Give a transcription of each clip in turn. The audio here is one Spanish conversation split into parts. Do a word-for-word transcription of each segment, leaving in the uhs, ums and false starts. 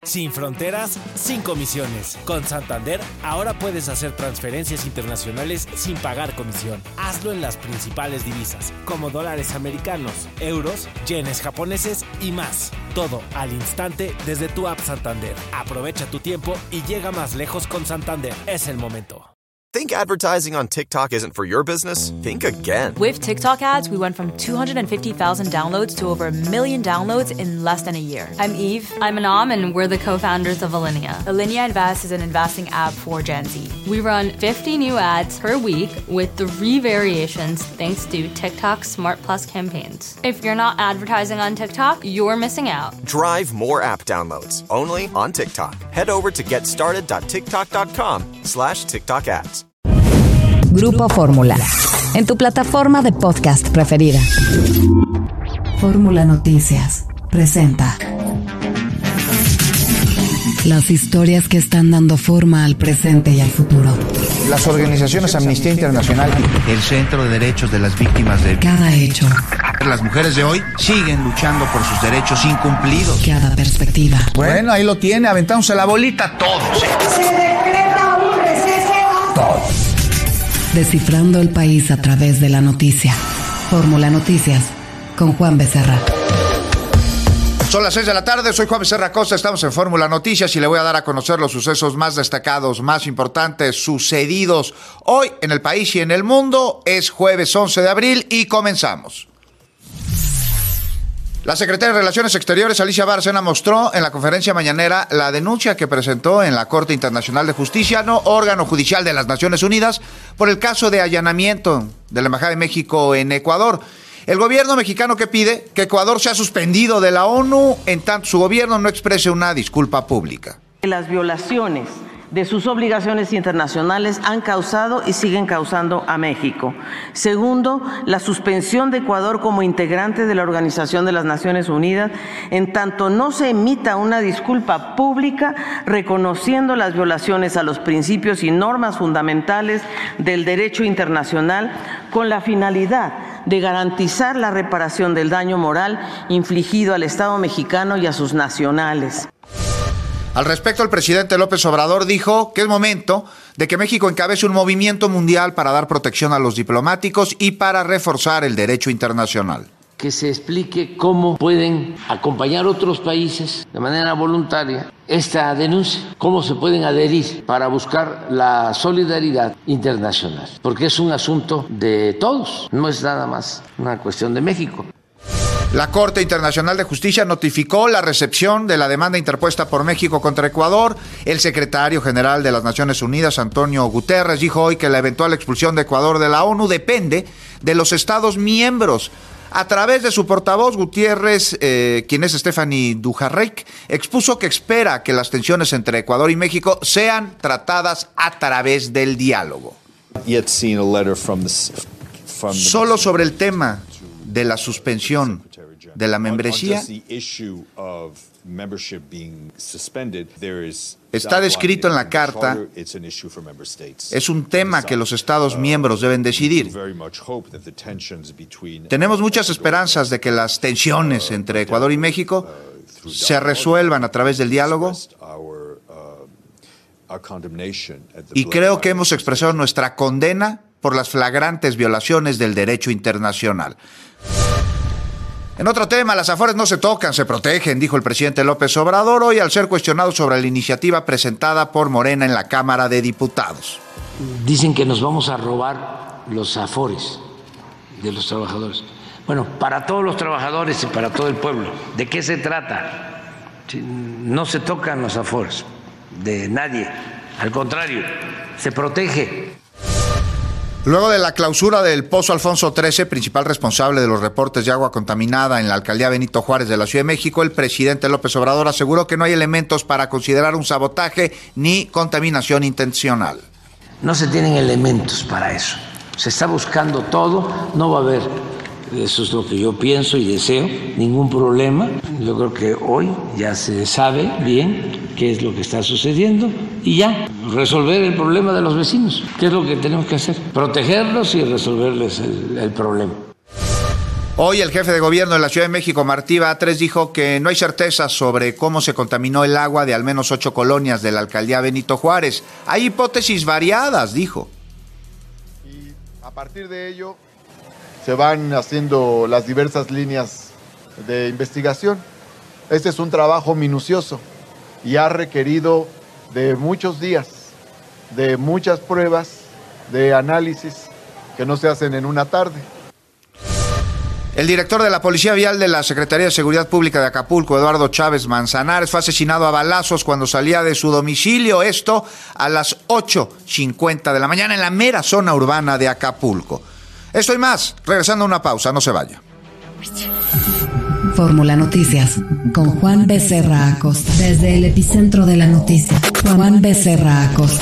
Sin fronteras, sin comisiones. Con Santander, ahora puedes hacer transferencias internacionales sin pagar comisión. Hazlo en las principales divisas, como dólares americanos, euros, yenes japoneses y más. Todo al instante desde tu app Santander. Aprovecha tu tiempo y llega más lejos con Santander. Es el momento. Think advertising on TikTok isn't for your business? Think again. With TikTok ads, we went from two hundred fifty thousand downloads to over a million downloads in less than a year. I'm Eve. I'm Anam, and we're the co-founders of Alinea. Alinea Invest is an investing app for Gen Z. We run fifty new ads per week with three variations thanks to TikTok's Smart Plus campaigns. If you're not advertising on TikTok, you're missing out. Drive more app downloads, only on TikTok. Head over to getstarted.tiktok.com slash TikTok ads. Grupo Fórmula, en tu plataforma de podcast preferida. Fórmula Noticias presenta las historias que están dando forma al presente y al futuro. Las organizaciones Amnistía Internacional, el Centro de Derechos de las Víctimas de cada hecho. Las mujeres de hoy siguen luchando por sus derechos incumplidos. Cada perspectiva. Bueno, ahí lo tiene, aventándose la bolita todos. Se decreta un receso. Todos. Descifrando el país a través de la noticia. Fórmula Noticias, con Juan Becerra. Son las seis de la tarde, soy Juan Becerra Costa, estamos en Fórmula Noticias y le voy a dar a conocer los sucesos más destacados, más importantes, sucedidos hoy en el país y en el mundo. Es jueves once de abril y comenzamos. La secretaria de Relaciones Exteriores, Alicia Bárcena, mostró en la conferencia mañanera la denuncia que presentó en la Corte Internacional de Justicia, no órgano judicial de las Naciones Unidas, por el caso de allanamiento de la Embajada de México en Ecuador. El gobierno mexicano que pide que Ecuador sea suspendido de la ONU en tanto su gobierno no exprese una disculpa pública. Las violaciones de sus obligaciones internacionales han causado y siguen causando a México. Segundo, la suspensión de Ecuador como integrante de la Organización de las Naciones Unidas, en tanto no se emita una disculpa pública reconociendo las violaciones a los principios y normas fundamentales del derecho internacional con la finalidad de garantizar la reparación del daño moral infligido al Estado mexicano y a sus nacionales. Al respecto, el presidente López Obrador dijo que es momento de que México encabece un movimiento mundial para dar protección a los diplomáticos y para reforzar el derecho internacional. Que se explique cómo pueden acompañar otros países de manera voluntaria esta denuncia, cómo se pueden adherir para buscar la solidaridad internacional, porque es un asunto de todos, no es nada más una cuestión de México. La Corte Internacional de Justicia notificó la recepción de la demanda interpuesta por México contra Ecuador. El secretario general de las Naciones Unidas, Antonio Guterres, dijo hoy que la eventual expulsión de Ecuador de la ONU depende de los Estados miembros. A través de su portavoz, Gutiérrez, eh, quien es Stephanie Dujarric, expuso que espera que las tensiones entre Ecuador y México sean tratadas a través del diálogo. Solo sobre el tema de la suspensión de la membresía está descrito en la carta, es un tema que los Estados miembros deben decidir. Tenemos muchas esperanzas de que las tensiones entre Ecuador y México se resuelvan a través del diálogo y creo que hemos expresado nuestra condena por las flagrantes violaciones del derecho internacional. En otro tema, las Afores no se tocan, se protegen, dijo el presidente López Obrador hoy al ser cuestionado sobre la iniciativa presentada por Morena en la Cámara de Diputados. Dicen que nos vamos a robar los Afores de los trabajadores. Bueno, para todos los trabajadores y para todo el pueblo, ¿de qué se trata? No se tocan los Afores de nadie, al contrario, se protege. Luego de la clausura del Pozo Alfonso trece, principal responsable de los reportes de agua contaminada en la alcaldía Benito Juárez de la Ciudad de México, el presidente López Obrador aseguró que no hay elementos para considerar un sabotaje ni contaminación intencional. No se tienen elementos para eso. Se está buscando todo, no va a haber, eso es lo que yo pienso y deseo, ningún problema. Yo creo que hoy ya se sabe bien qué es lo que está sucediendo y ya, resolver el problema de los vecinos. ¿Qué es lo que tenemos que hacer? Protegerlos y resolverles el, el problema. Hoy el jefe de gobierno de la Ciudad de México, Martí Batres, dijo que no hay certeza sobre cómo se contaminó el agua de al menos ocho colonias de la alcaldía Benito Juárez. Hay hipótesis variadas, dijo. Y a partir de ello se van haciendo las diversas líneas de investigación. Este es un trabajo minucioso y ha requerido de muchos días, de muchas pruebas, de análisis que no se hacen en una tarde. El director de la Policía Vial de la Secretaría de Seguridad Pública de Acapulco, Eduardo Chávez Manzanares, fue asesinado a balazos cuando salía de su domicilio, esto a las ocho cincuenta de la mañana en la mera zona urbana de Acapulco. Esto y más, regresando a una pausa, no se vaya. Fórmula Noticias, con Juan Becerra Acosta. Desde el epicentro de la noticia, Juan Becerra Acosta.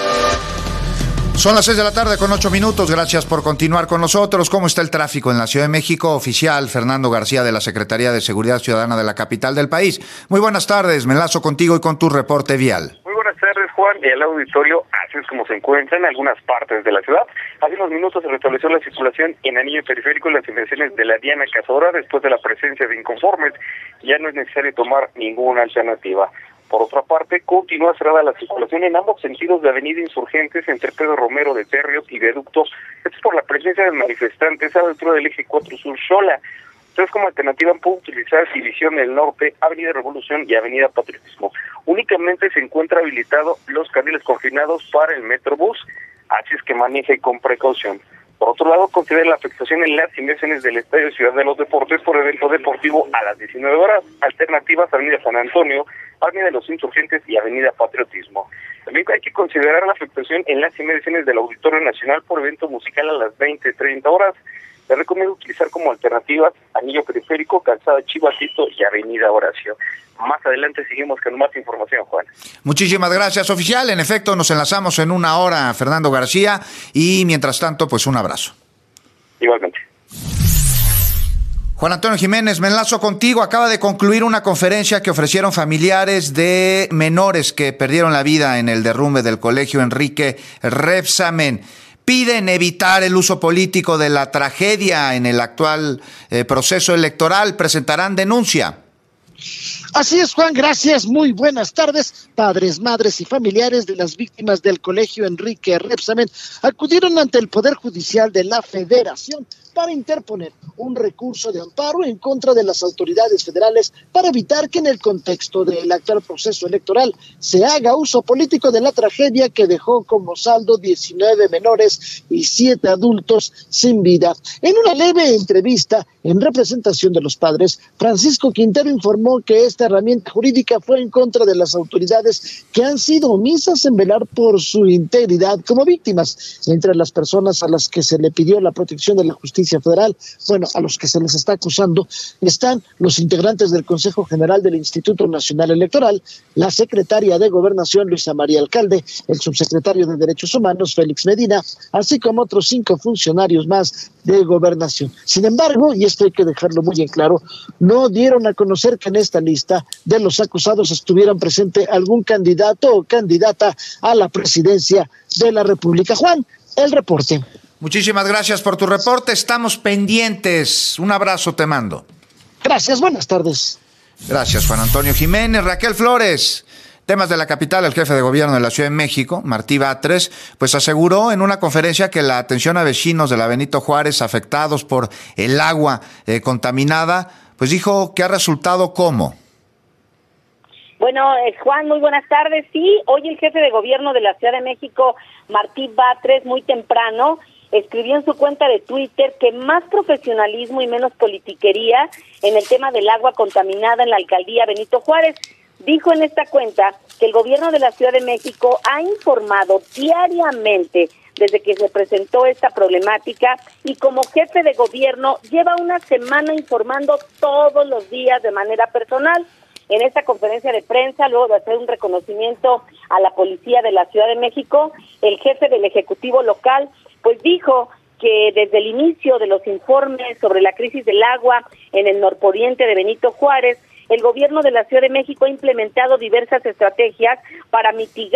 Son las seis de la tarde con ocho minutos. Gracias por continuar con nosotros. ¿Cómo está el tráfico en la Ciudad de México? Oficial Fernando García de la Secretaría de Seguridad Ciudadana de la capital del país. Muy buenas tardes. Me enlazo contigo y con tu reporte vial. Muy buenas tardes, Juan. Y el auditorio, así es como se encuentra en algunas partes de la ciudad. Hace unos minutos se restableció la circulación en anillo periférico en las inmediaciones de la Diana Cazadora después de la presencia de inconformes. Ya no es necesario tomar ninguna alternativa. Por otra parte, continúa cerrada la circulación en ambos sentidos de Avenida Insurgentes entre Pedro Romero de Terrios y Viaducto. Esto es por la presencia de manifestantes a la altura del eje cuatro Sur Xola. Entonces, como alternativa, puede utilizar División del Norte, Avenida Revolución y Avenida Patriotismo. Únicamente se encuentra habilitado los carriles confinados para el Metrobús, así es que maneje con precaución. Por otro lado, considera la afectación en las inmediaciones del Estadio Ciudad de los Deportes por evento deportivo a las diecinueve horas. Alternativas, Avenida San Antonio, Avenida de los Insurgentes y Avenida Patriotismo. También hay que considerar la afectación en las inmediaciones del Auditorio Nacional por evento musical a las veinte treinta horas. Le recomiendo utilizar como alternativas Anillo Periférico, Calzada Chivatito y Avenida Horacio. Más adelante seguimos con más información, Juan. Muchísimas gracias, oficial. En efecto, nos enlazamos en una hora, Fernando García, y mientras tanto, pues un abrazo. Igualmente. Juan Antonio Jiménez, me enlazo contigo. Acaba de concluir una conferencia que ofrecieron familiares de menores que perdieron la vida en el derrumbe del colegio Enrique Rebsamen. Piden evitar el uso político de la tragedia en el actual eh, proceso electoral. Presentarán denuncia. Así es, Juan, gracias. Muy buenas tardes. Padres, madres y familiares de las víctimas del colegio Enrique Rebsamen acudieron ante el Poder Judicial de la Federación para interponer un recurso de amparo en contra de las autoridades federales para evitar que en el contexto del actual proceso electoral se haga uso político de la tragedia que dejó como saldo diecinueve menores y siete adultos sin vida. En una leve entrevista en representación de los padres, Francisco Quintero informó que esta herramienta jurídica fue en contra de las autoridades que han sido omisas en velar por su integridad como víctimas. Entre las personas a las que se le pidió la protección de la justicia federal, bueno, a los que se les está acusando, están los integrantes del Consejo General del Instituto Nacional Electoral, la secretaria de Gobernación, Luisa María Alcalde, el subsecretario de Derechos Humanos, Félix Medina, así como otros cinco funcionarios más de Gobernación. Sin embargo, y esto hay que dejarlo muy en claro, no dieron a conocer que en esta lista de los acusados estuvieran presente algún candidato o candidata a la presidencia de la República. Juan, el reporte. Muchísimas gracias por tu reporte. Estamos pendientes. Un abrazo te mando. Gracias, buenas tardes. Gracias, Juan Antonio Jiménez. Raquel Flores. Temas de la capital, el jefe de gobierno de la Ciudad de México, Martí Batres, pues aseguró en una conferencia que la atención a vecinos de la Benito Juárez afectados por el agua eh, contaminada, pues dijo que ha resultado ¿cómo? Bueno, eh, Juan, muy buenas tardes. Sí, hoy el jefe de gobierno de la Ciudad de México, Martí Batres, muy temprano, escribió en su cuenta de Twitter que más profesionalismo y menos politiquería en el tema del agua contaminada en la alcaldía Benito Juárez. Dijo en esta cuenta que el gobierno de la Ciudad de México ha informado diariamente desde que se presentó esta problemática y como jefe de gobierno lleva una semana informando todos los días de manera personal. En esta conferencia de prensa, luego de hacer un reconocimiento a la policía de la Ciudad de México, el jefe del Ejecutivo local pues dijo que desde el inicio de los informes sobre la crisis del agua en el norponiente de Benito Juárez, el gobierno de la Ciudad de México ha implementado diversas estrategias para mitigar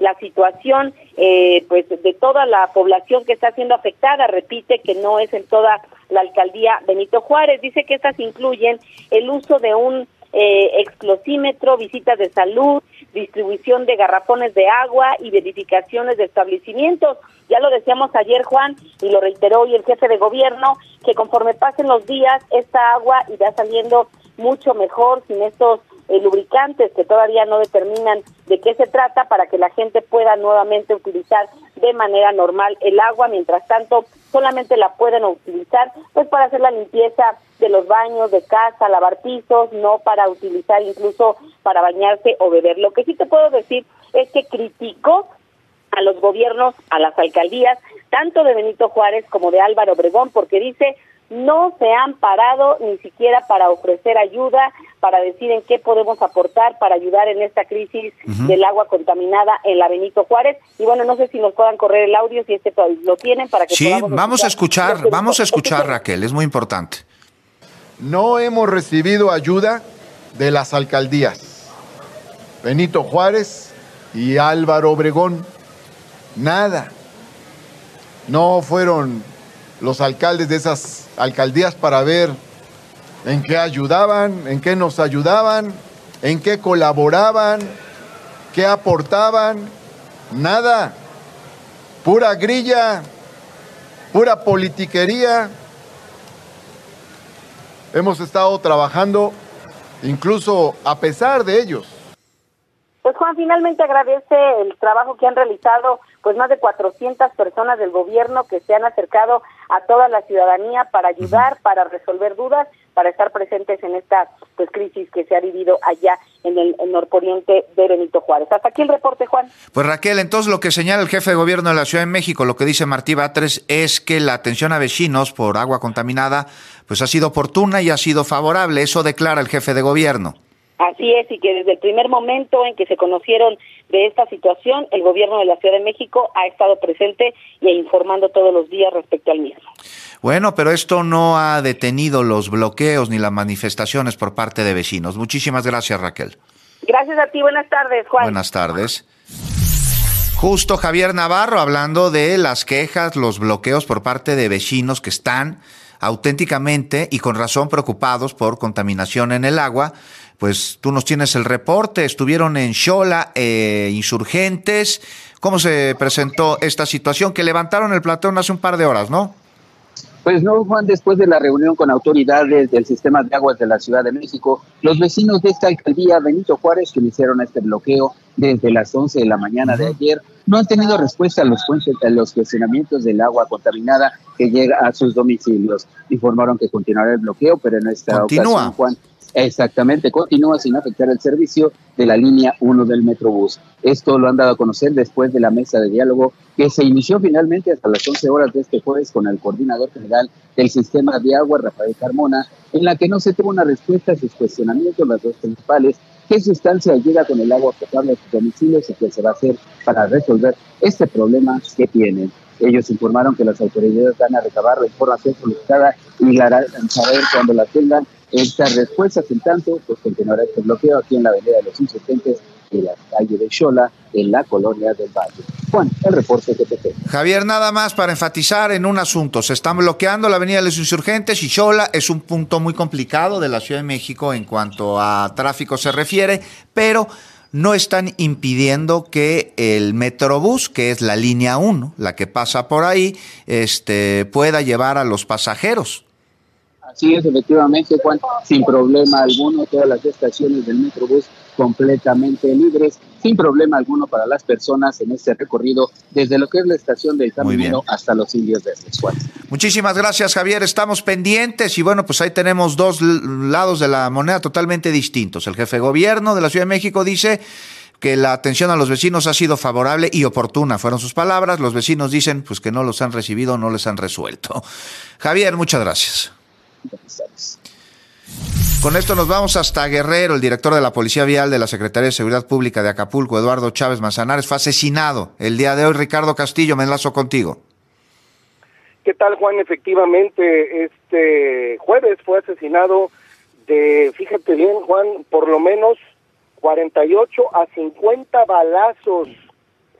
la situación eh, pues de toda la población que está siendo afectada. Repite que no es en toda la alcaldía Benito Juárez. Dice que estas incluyen el uso de un eh, explosímetro, visitas de salud, distribución de garrafones de agua y verificaciones de establecimientos. Ya lo decíamos ayer, Juan, y lo reiteró hoy el jefe de gobierno, que conforme pasen los días, esta agua irá saliendo mucho mejor, sin estos eh, lubricantes que todavía no determinan de qué se trata, para que la gente pueda nuevamente utilizar de manera normal el agua. Mientras tanto, solamente la pueden utilizar pues para hacer la limpieza de los baños de casa, lavar pisos, no para utilizar incluso para bañarse o beber. Lo que sí te puedo decir es que criticó a los gobiernos, a las alcaldías, tanto de Benito Juárez como de Álvaro Obregón, porque dice no se han parado ni siquiera para ofrecer ayuda, para decir en qué podemos aportar para ayudar en esta crisis uh-huh. del agua contaminada en la Benito Juárez. Y bueno, no sé si nos puedan correr el audio, si este lo tienen, para que sí, podamos vamos a escuchar, escuchar vamos a escuchar, Raquel, es muy importante. No hemos recibido ayuda de las alcaldías Benito Juárez y Álvaro Obregón. Nada. No fueron los alcaldes de esas alcaldías para ver en qué ayudaban, en qué nos ayudaban, en qué colaboraban, qué aportaban. Nada. Pura grilla, pura politiquería. Hemos estado trabajando incluso a pesar de ellos. Pues Juan, finalmente agradece el trabajo que han realizado pues más de cuatrocientas personas del gobierno que se han acercado a toda la ciudadanía para ayudar, para resolver dudas, para estar presentes en esta pues crisis que se ha vivido allá en el, el norponiente de Benito Juárez. Hasta aquí el reporte, Juan. Pues Raquel, entonces lo que señala el jefe de gobierno de la Ciudad de México, lo que dice Martí Batres, es que la atención a vecinos por agua contaminada pues ha sido oportuna y ha sido favorable. Eso declara el jefe de gobierno. Así es, y que desde el primer momento en que se conocieron de esta situación, el gobierno de la Ciudad de México ha estado presente y informando todos los días respecto al mismo. Bueno, pero esto no ha detenido los bloqueos ni las manifestaciones por parte de vecinos. Muchísimas gracias, Raquel. Gracias a ti, buenas tardes, Juan. Buenas tardes. Justo Javier Navarro hablando de las quejas, los bloqueos por parte de vecinos que están auténticamente y con razón preocupados por contaminación en el agua. Pues tú nos tienes el reporte, estuvieron en Xola, eh, insurgentes. ¿Cómo se presentó esta situación? Que levantaron el platón hace un par de horas, ¿no? Pues no, Juan, después de la reunión con autoridades del sistema de aguas de la Ciudad de México, los vecinos de esta alcaldía Benito Juárez, que iniciaron este bloqueo desde las once de la mañana de ayer, no han tenido respuesta a los, a los cuestionamientos del agua contaminada que llega a sus domicilios. Informaron que continuará el bloqueo, pero en esta Continúa. ocasión, Juan, exactamente, continúa sin afectar el servicio de la línea uno del Metrobús. Esto lo han dado a conocer después de la mesa de diálogo que se inició finalmente hasta las once horas de este jueves con el coordinador general del sistema de agua, Rafael Carmona, en la que no se tuvo una respuesta a sus cuestionamientos, las dos principales: qué sustancia llega con el agua potable a sus domicilios y qué se va a hacer para resolver este problema que tienen. Ellos informaron que las autoridades van a recabar la información solicitada y la harán saber cuando la tengan. Estas respuestas, en tanto, pues continuará este bloqueo aquí en la avenida de los Insurgentes y la calle de Xola, en la colonia del Valle. Juan, el reporte que te tengo. Javier, nada más para enfatizar en un asunto. Se están bloqueando la avenida de los Insurgentes y Xola es un punto muy complicado de la Ciudad de México en cuanto a tráfico se refiere, pero no están impidiendo que el Metrobús, que es la línea uno, la que pasa por ahí, este, pueda llevar a los pasajeros. Así es, efectivamente, Juan, sin problema alguno, todas las estaciones del Metrobús completamente libres, sin problema alguno para las personas en este recorrido desde lo que es la estación del Caminero hasta los Indios Verdes, Juan. Muchísimas gracias, Javier, estamos pendientes y bueno, pues ahí tenemos dos lados de la moneda totalmente distintos. El jefe de gobierno de la Ciudad de México dice que la atención a los vecinos ha sido favorable y oportuna, fueron sus palabras. Los vecinos dicen pues que no los han recibido, no les han resuelto. Javier, muchas gracias. Con esto nos vamos hasta Guerrero. El director de la Policía Vial de la Secretaría de Seguridad Pública de Acapulco, Eduardo Chávez Manzanares, fue asesinado el día de hoy. Ricardo Castillo, me enlazo contigo. ¿Qué tal, Juan? Efectivamente, este jueves fue asesinado de, fíjate bien, Juan, por lo menos cuarenta y ocho a cincuenta balazos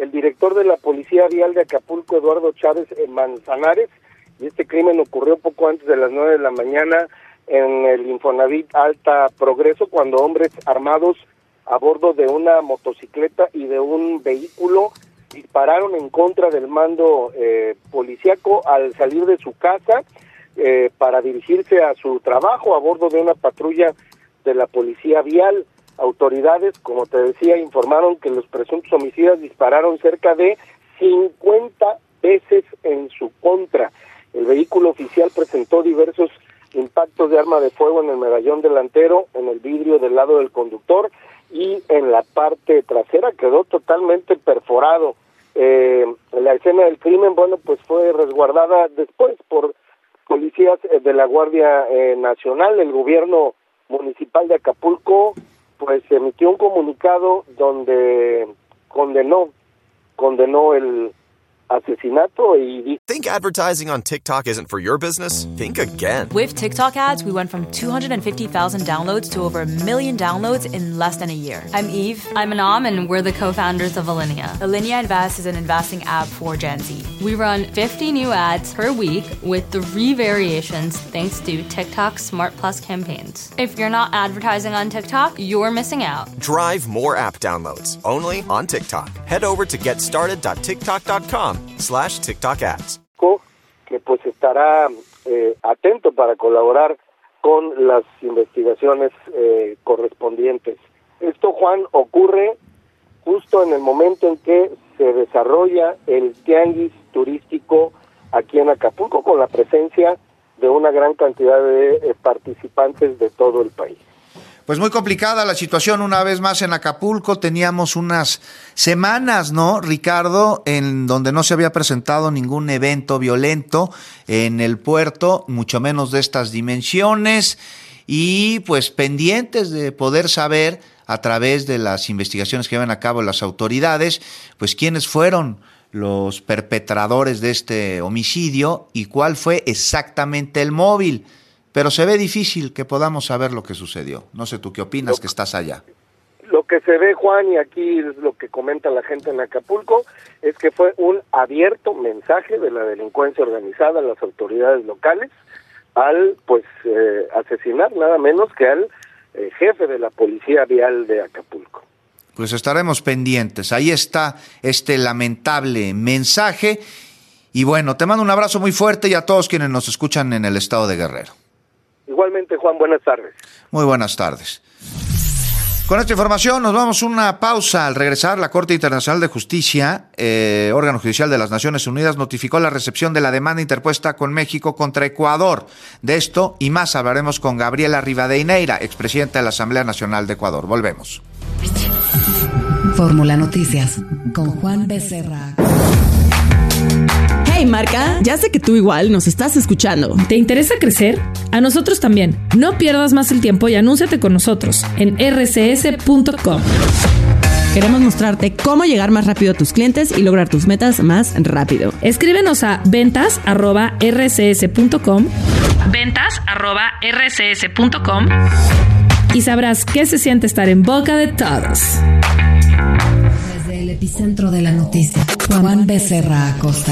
el director de la Policía Vial de Acapulco, Eduardo Chávez Manzanares, y este crimen ocurrió poco antes de las nueve de la mañana en el Infonavit Alta Progreso, cuando hombres armados a bordo de una motocicleta y de un vehículo dispararon en contra del mando eh, policíaco al salir de su casa eh, para dirigirse a su trabajo a bordo de una patrulla de la Policía Vial. Autoridades, como te decía, informaron que los presuntos homicidas dispararon cerca de cincuenta veces en su contra. El vehículo oficial presentó diversos impactos de arma de fuego en el medallón delantero, en el vidrio del lado del conductor y en la parte trasera quedó totalmente perforado. Eh, la escena del crimen, bueno, pues fue resguardada después por policías de la Guardia eh, Nacional. El gobierno municipal de Acapulco pues emitió un comunicado donde condenó condenó el asesinato y dijo... Think advertising on TikTok isn't for your business? Think again. With TikTok ads, we went from two hundred fifty thousand downloads to over a million downloads in less than a year. I'm Eve. I'm Anam, and we're the co-founders of Alinea. Alinea Invest is an investing app for Gen Z. We run fifty new ads per week with three variations thanks to TikTok Smart Plus campaigns. If you're not advertising on TikTok, you're missing out. Drive more app downloads only on TikTok. Head over to get started dot tiktok dot com slash TikTok ads. Que pues estará eh, atento para colaborar con las investigaciones eh, correspondientes. Esto, Juan, ocurre justo en el momento en que se desarrolla el tianguis turístico aquí en Acapulco, con la presencia de una gran cantidad de eh, participantes de todo el país. Pues muy complicada la situación una vez más en Acapulco. Teníamos unas semanas, ¿no, Ricardo?, en donde no se había presentado ningún evento violento en el puerto, mucho menos de estas dimensiones, y pues pendientes de poder saber a través de las investigaciones que llevan a cabo las autoridades, pues quiénes fueron los perpetradores de este homicidio y cuál fue exactamente el móvil. Pero se ve difícil que podamos saber lo que sucedió. No sé tú qué opinas, lo, que estás allá. Lo que se ve, Juan, y aquí es lo que comenta la gente en Acapulco, es que fue un abierto mensaje de la delincuencia organizada a las autoridades locales al, pues, eh, asesinar nada menos que al eh, jefe de la Policía Vial de Acapulco. Pues estaremos pendientes. Ahí está este lamentable mensaje. Y bueno, te mando un abrazo muy fuerte y a todos quienes nos escuchan en el estado de Guerrero. Igualmente, Juan, buenas tardes. Muy buenas tardes. Con esta información nos vamos a una pausa. Al regresar, la Corte Internacional de Justicia, eh, órgano judicial de las Naciones Unidas, notificó la recepción de la demanda interpuesta con México contra Ecuador. De esto y más hablaremos con Gabriela Rivadeneira, expresidenta de la Asamblea Nacional de Ecuador. Volvemos. Fórmula Noticias con Juan Becerra. Hey Marca, ya sé que tú igual nos estás escuchando. ¿Te interesa crecer? A nosotros también. No pierdas más el tiempo y anúnciate con nosotros en erre ce ese punto com. Queremos mostrarte cómo llegar más rápido a tus clientes y lograr tus metas más rápido. Escríbenos a ventas arroba erre ce ese punto com, ventas arroba erre ce ese punto com, y sabrás qué se siente estar en boca de todos. Desde el epicentro de la noticia, Juan Becerra Acosta.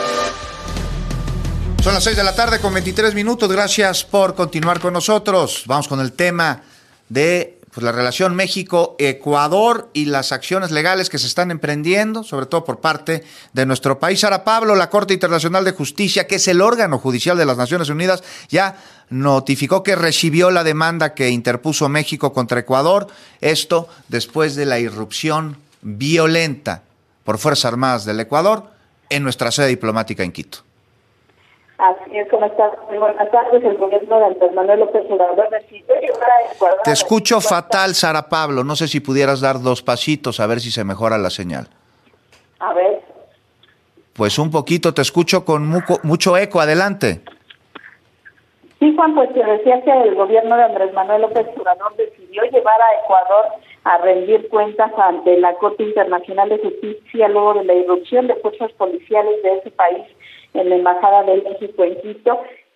Son las seis de la tarde con veintitrés minutos. Gracias por continuar con nosotros. Vamos con el tema de pues, la relación México-Ecuador y las acciones legales que se están emprendiendo, sobre todo por parte de nuestro país. Sara Pablo, la Corte Internacional de Justicia, que es el órgano judicial de las Naciones Unidas, ya notificó que recibió la demanda que interpuso México contra Ecuador. Esto después de la irrupción violenta por Fuerzas Armadas del Ecuador en nuestra sede diplomática en Quito. Así es, ¿cómo estás? Muy buenas tardes. El gobierno de Andrés Manuel López Obrador decidió llevar a Ecuador... Te escucho fatal, Sara Pablo. No sé si pudieras dar dos pasitos a ver si se mejora la señal. A ver. Pues un poquito, te escucho con mucho, mucho eco. Adelante. Sí, Juan, pues te decía que el gobierno de Andrés Manuel López Obrador decidió llevar a Ecuador a rendir cuentas ante la Corte Internacional de Justicia luego de la irrupción de fuerzas policiales de ese país en la Embajada de México en Quito,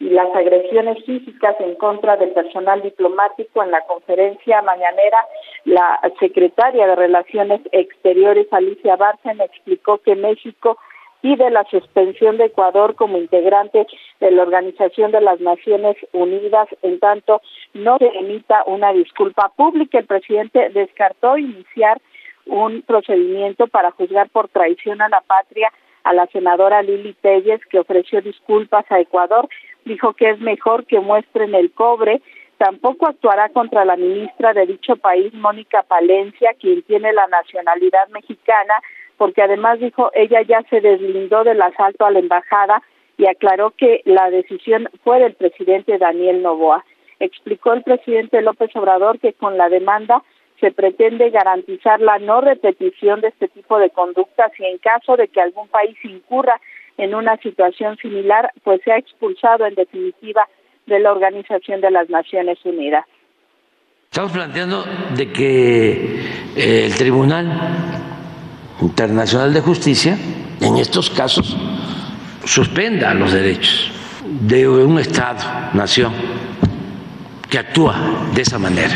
y las agresiones físicas en contra del personal diplomático. En la conferencia mañanera, la secretaria de Relaciones Exteriores, Alicia Bárcena, explicó que México pide la suspensión de Ecuador como integrante de la Organización de las Naciones Unidas, en tanto no se emita una disculpa pública. El presidente descartó iniciar un procedimiento para juzgar por traición a la patria a la senadora Lili Telles, que ofreció disculpas a Ecuador. Dijo que es mejor que muestren el cobre. Tampoco actuará contra la ministra de dicho país, Mónica Palencia, quien tiene la nacionalidad mexicana, porque además dijo ella ya se deslindó del asalto a la embajada y aclaró que la decisión fue del presidente Daniel Noboa. Explicó el presidente López Obrador que con la demanda se pretende garantizar la no repetición de este tipo de conductas y en caso de que algún país incurra en una situación similar, pues sea expulsado en definitiva de la Organización de las Naciones Unidas. Estamos planteando de que eh, el Tribunal Internacional de Justicia, en estos casos, suspenda los derechos de un Estado, nación, que actúa de esa manera.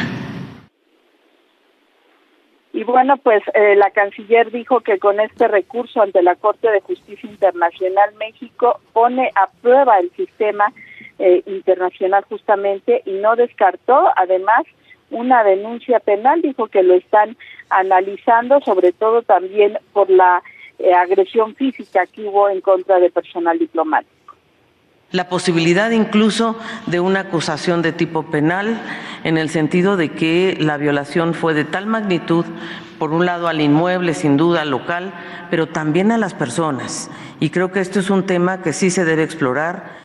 Y bueno, pues eh, la canciller dijo que con este recurso ante la Corte de Justicia Internacional, México pone a prueba el sistema eh, internacional justamente y no descartó, además, una denuncia penal. Dijo que lo están analizando, sobre todo también por la eh, agresión física que hubo en contra de personal diplomático. La posibilidad incluso de una acusación de tipo penal, en el sentido de que la violación fue de tal magnitud, por un lado al inmueble, sin duda local, pero también a las personas. Y creo que esto es un tema que sí se debe explorar.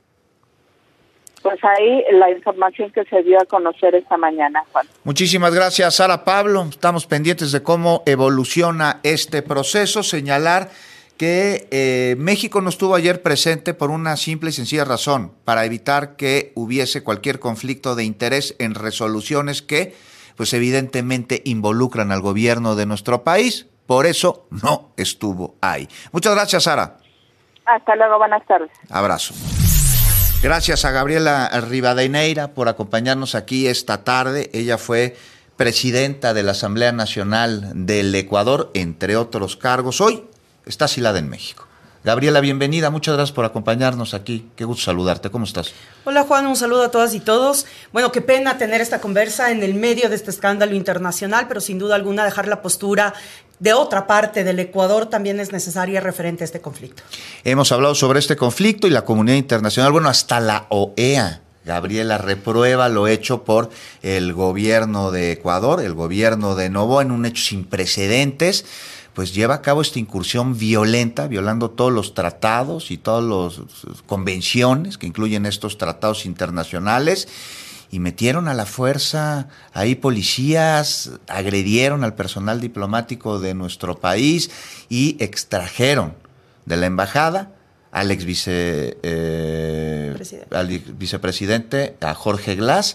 Pues ahí la información que se dio a conocer esta mañana, Juan. Muchísimas gracias, Sara Pablo. Estamos pendientes de cómo evoluciona este proceso. Señalar que eh, México no estuvo ayer presente por una simple y sencilla razón, para evitar que hubiese cualquier conflicto de interés en resoluciones que, pues evidentemente, involucran al gobierno de nuestro país. Por eso no estuvo ahí. Muchas gracias, Sara. Hasta luego, buenas tardes. Abrazo. Gracias a Gabriela Rivadeneira por acompañarnos aquí esta tarde. Ella fue presidenta de la Asamblea Nacional del Ecuador, entre otros cargos. Hoy está asilada en México. Gabriela, bienvenida. Muchas gracias por acompañarnos aquí. Qué gusto saludarte. ¿Cómo estás? Hola, Juan. Un saludo a todas y todos. Bueno, qué pena tener esta conversa en el medio de este escándalo internacional, pero sin duda alguna dejar la postura de otra parte del Ecuador también es necesaria referente a este conflicto. Hemos hablado sobre este conflicto y la comunidad internacional, bueno, hasta la O E A, Gabriela, reprueba lo hecho por el gobierno de Ecuador, el gobierno de Noboa, en un hecho sin precedentes. Pues lleva a cabo esta incursión violenta, violando todos los tratados y todas las convenciones que incluyen estos tratados internacionales, y metieron a la fuerza ahí policías, agredieron al personal diplomático de nuestro país y extrajeron de la embajada al ex vice, eh, al vicepresidente, a Jorge Glass.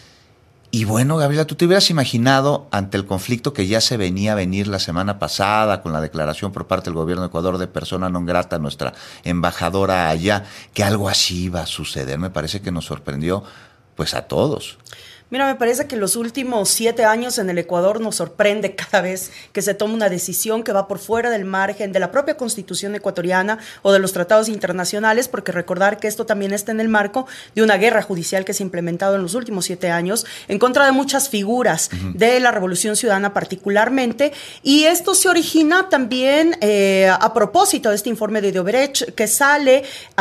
Y bueno, Gabriela, ¿tú te hubieras imaginado, ante el conflicto que ya se venía a venir la semana pasada, con la declaración por parte del gobierno de Ecuador de persona non grata a nuestra embajadora allá, que algo así iba a suceder? Me parece que nos sorprendió pues a todos. Mira, me parece que los últimos siete años en el Ecuador nos sorprende cada vez que se toma una decisión que va por fuera del margen de la propia Constitución ecuatoriana o de los tratados internacionales, porque recordar que esto también está en el marco de una guerra judicial que se ha implementado en los últimos siete años en contra de muchas figuras uh-huh. de la Revolución Ciudadana particularmente, y esto se origina también eh, a propósito de este informe de Odebrecht que sale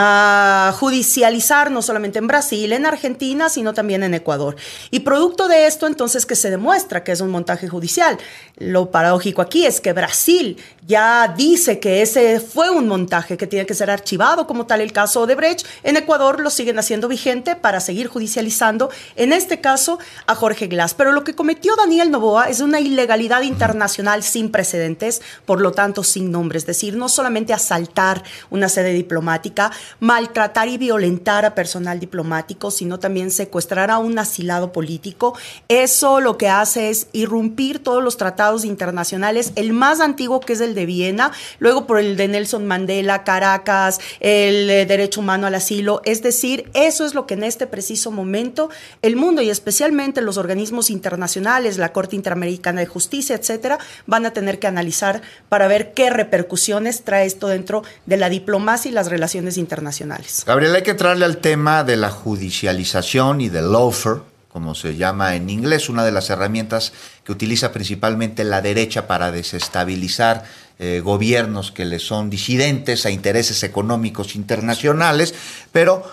a judicializar no solamente en Brasil, en Argentina, sino también en Ecuador. Y producto de esto, entonces, que se demuestra que es un montaje judicial. Lo paradójico aquí es que Brasil ya dice que ese fue un montaje que tiene que ser archivado como tal el caso Odebrecht. En Ecuador lo siguen haciendo vigente para seguir judicializando, en este caso, a Jorge Glass. Pero lo que cometió Daniel Noboa es una ilegalidad internacional sin precedentes, por lo tanto sin nombre. Es decir, no solamente asaltar una sede diplomática, maltratar y violentar a personal diplomático, sino también secuestrar a un asilado político político. Eso lo que hace es irrumpir todos los tratados internacionales, el más antiguo, que es el de Viena, luego por el de Nelson Mandela, Caracas, el eh, derecho humano al asilo. Es decir, eso es lo que en este preciso momento el mundo y especialmente los organismos internacionales, la Corte Interamericana de Justicia, etcétera, van a tener que analizar para ver qué repercusiones trae esto dentro de la diplomacia y las relaciones internacionales. Gabriela, hay que entrarle al tema de la judicialización y del lawfare, como se llama en inglés, una de las herramientas que utiliza principalmente la derecha para desestabilizar eh, gobiernos que le son disidentes a intereses económicos internacionales. Pero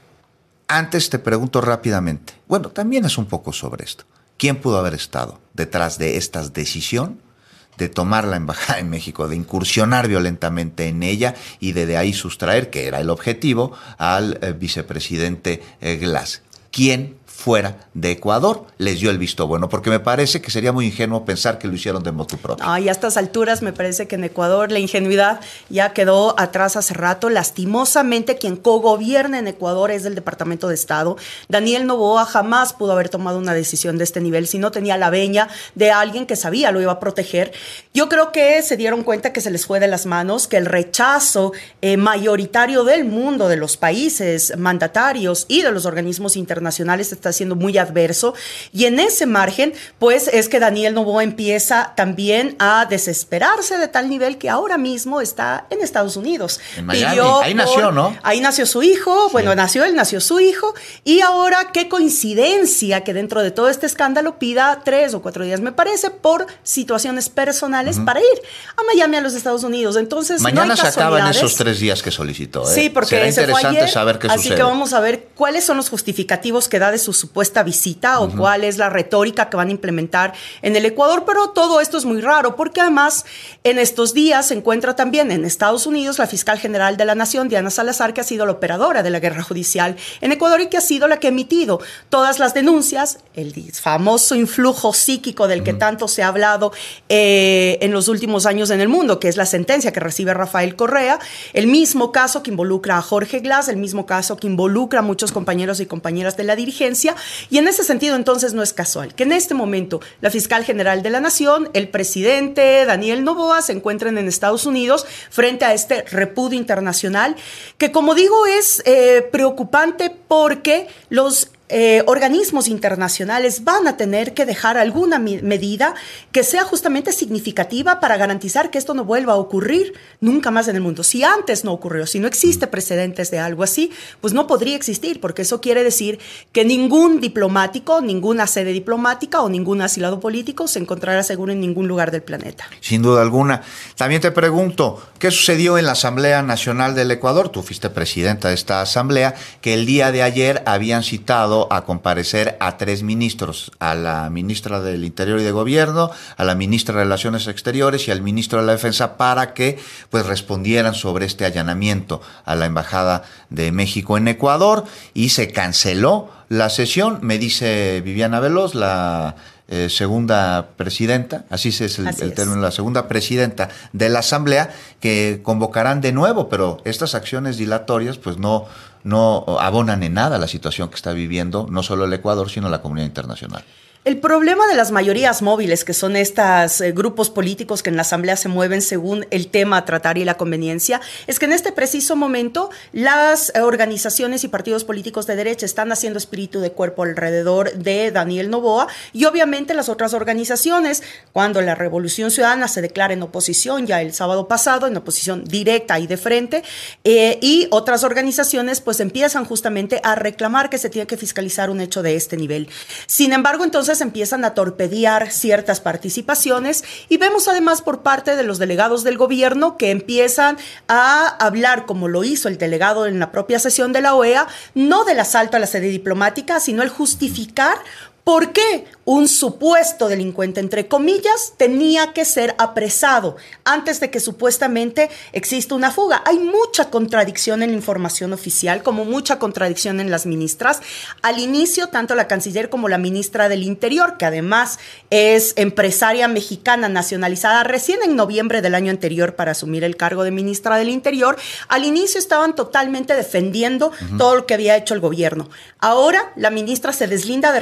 antes te pregunto rápidamente, bueno, también es un poco sobre esto. ¿Quién pudo haber estado detrás de esta decisión de tomar la embajada en México, de incursionar violentamente en ella y de, de ahí sustraer, que era el objetivo, al eh, vicepresidente eh, Glass? ¿Quién fuera de Ecuador les dio el visto bueno? Porque me parece que sería muy ingenuo pensar que lo hicieron de motu propio. Ah, y a estas alturas me parece que en Ecuador la ingenuidad ya quedó atrás hace rato. Lastimosamente, quien cogobierna en Ecuador es del Departamento de Estado. Daniel Noboa jamás pudo haber tomado una decisión de este nivel si no tenía la veña de alguien que sabía lo iba a proteger. Yo creo que se dieron cuenta que se les fue de las manos, que el rechazo eh, mayoritario del mundo, de los países mandatarios y de los organismos internacionales está siendo muy adverso, y en ese margen pues es que Daniel Noboa empieza también a desesperarse de tal nivel que ahora mismo está en Estados Unidos. En Miami, ahí nació, por, ¿no? Ahí nació su hijo, sí. bueno, nació él, nació su hijo, y ahora qué coincidencia que dentro de todo este escándalo pida tres o cuatro días, me parece, por situaciones personales uh-huh. para ir a Miami, a los Estados Unidos. Entonces, mañana no hay se acaban esos tres días que solicitó. ¿eh? Sí, porque será se interesante fue ayer, saber qué así sucede. que vamos a ver cuáles son los justificativos que da de su supuesta visita o uh-huh. cuál es la retórica que van a implementar en el Ecuador. Pero todo esto es muy raro porque además en estos días se encuentra también en Estados Unidos la fiscal general de la Nación, Diana Salazar, que ha sido la operadora de la guerra judicial en Ecuador y que ha sido la que ha emitido todas las denuncias, el famoso influjo psíquico del que uh-huh. tanto se ha hablado eh, en los últimos años en el mundo, que es la sentencia que recibe Rafael Correa, el mismo caso que involucra a Jorge Glass, el mismo caso que involucra a muchos compañeros y compañeras de la dirigencia. Y en ese sentido, entonces, no es casual que en este momento la fiscal general de la Nación, el presidente Daniel Noboa, se encuentren en Estados Unidos frente a este repudio internacional que, como digo, es eh, preocupante porque los Eh, organismos internacionales van a tener que dejar alguna mi- medida que sea justamente significativa para garantizar que esto no vuelva a ocurrir nunca más en el mundo. Si antes no ocurrió, si no existe precedentes de algo así, pues no podría existir, porque eso quiere decir que ningún diplomático, ninguna sede diplomática o ningún asilado político se encontrará seguro en ningún lugar del planeta. Sin duda alguna. También te pregunto, ¿qué sucedió en la Asamblea Nacional del Ecuador? Tú fuiste presidenta de esta asamblea, que el día de ayer habían citado a comparecer a tres ministros, a la ministra del Interior y de Gobierno, a la ministra de Relaciones Exteriores y al ministro de la Defensa para que pues respondieran sobre este allanamiento a la Embajada de México en Ecuador, y se canceló la sesión. Me dice Viviana Veloz, la eh, segunda presidenta, así es el, así el es. término, la segunda presidenta de la Asamblea, que convocarán de nuevo, pero estas acciones dilatorias pues no no abonan en nada la situación que está viviendo no solo el Ecuador, sino la comunidad internacional. El problema de las mayorías móviles, que son estos eh, grupos políticos que en la Asamblea se mueven según el tema a tratar y la conveniencia, es que en este preciso momento las eh, organizaciones y partidos políticos de derecha están haciendo espíritu de cuerpo alrededor de Daniel Noboa, y obviamente las otras organizaciones, cuando la Revolución Ciudadana se declara en oposición ya el sábado pasado, en oposición directa y de frente, eh, y otras organizaciones pues empiezan justamente a reclamar que se tiene que fiscalizar un hecho de este nivel. Sin embargo, entonces empiezan a torpedear ciertas participaciones, y vemos además por parte de los delegados del gobierno que empiezan a hablar, como lo hizo el delegado en la propia sesión de la O E A, no del asalto a la sede diplomática, sino el justificar por qué un supuesto delincuente, entre comillas, tenía que ser apresado antes de que supuestamente exista una fuga. Hay mucha contradicción en la información oficial, como mucha contradicción en las ministras. Al inicio, tanto la canciller como la ministra del Interior, que además es empresaria mexicana nacionalizada recién en noviembre del año anterior para asumir el cargo de ministra del Interior, al inicio estaban totalmente defendiendo uh-huh. todo lo que había hecho el gobierno. Ahora la ministra se deslinda de responsabilidad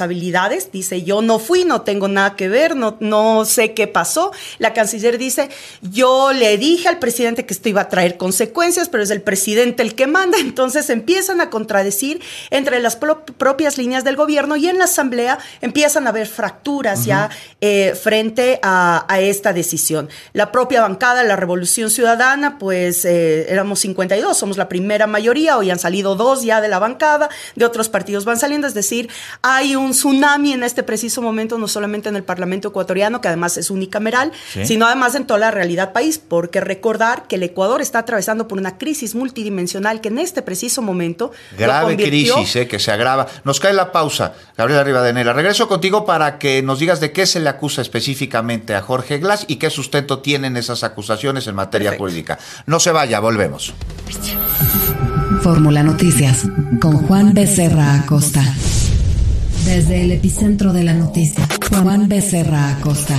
responsabilidades. Dice, yo no fui, no tengo nada que ver, no, no sé qué pasó. La canciller dice, yo le dije al presidente que esto iba a traer consecuencias, pero es el presidente el que manda. Entonces empiezan a contradecir entre las pro- propias líneas del gobierno y en la asamblea empiezan a haber fracturas uh-huh. ya eh, frente a, a esta decisión. La propia bancada, la Revolución Ciudadana, pues eh, éramos cincuenta y dos, somos la primera mayoría, hoy han salido dos ya de la bancada, de otros partidos van saliendo, es decir, hay un tsunami en este preciso momento, no solamente en el Parlamento ecuatoriano, que además es unicameral, ¿sí? sino además en toda la realidad país, porque recordar que el Ecuador está atravesando por una crisis multidimensional que en este preciso momento grave lo convirtió... crisis eh, que se agrava. Nos cae la pausa, Gabriela Rivadeneira. Regreso contigo para que nos digas de qué se le acusa específicamente a Jorge Glass y qué sustento tienen esas acusaciones en materia Perfecto. Jurídica. No se vaya, volvemos. Fórmula Noticias con Juan Becerra Acosta. Desde el epicentro de la noticia, Juan Becerra Acosta.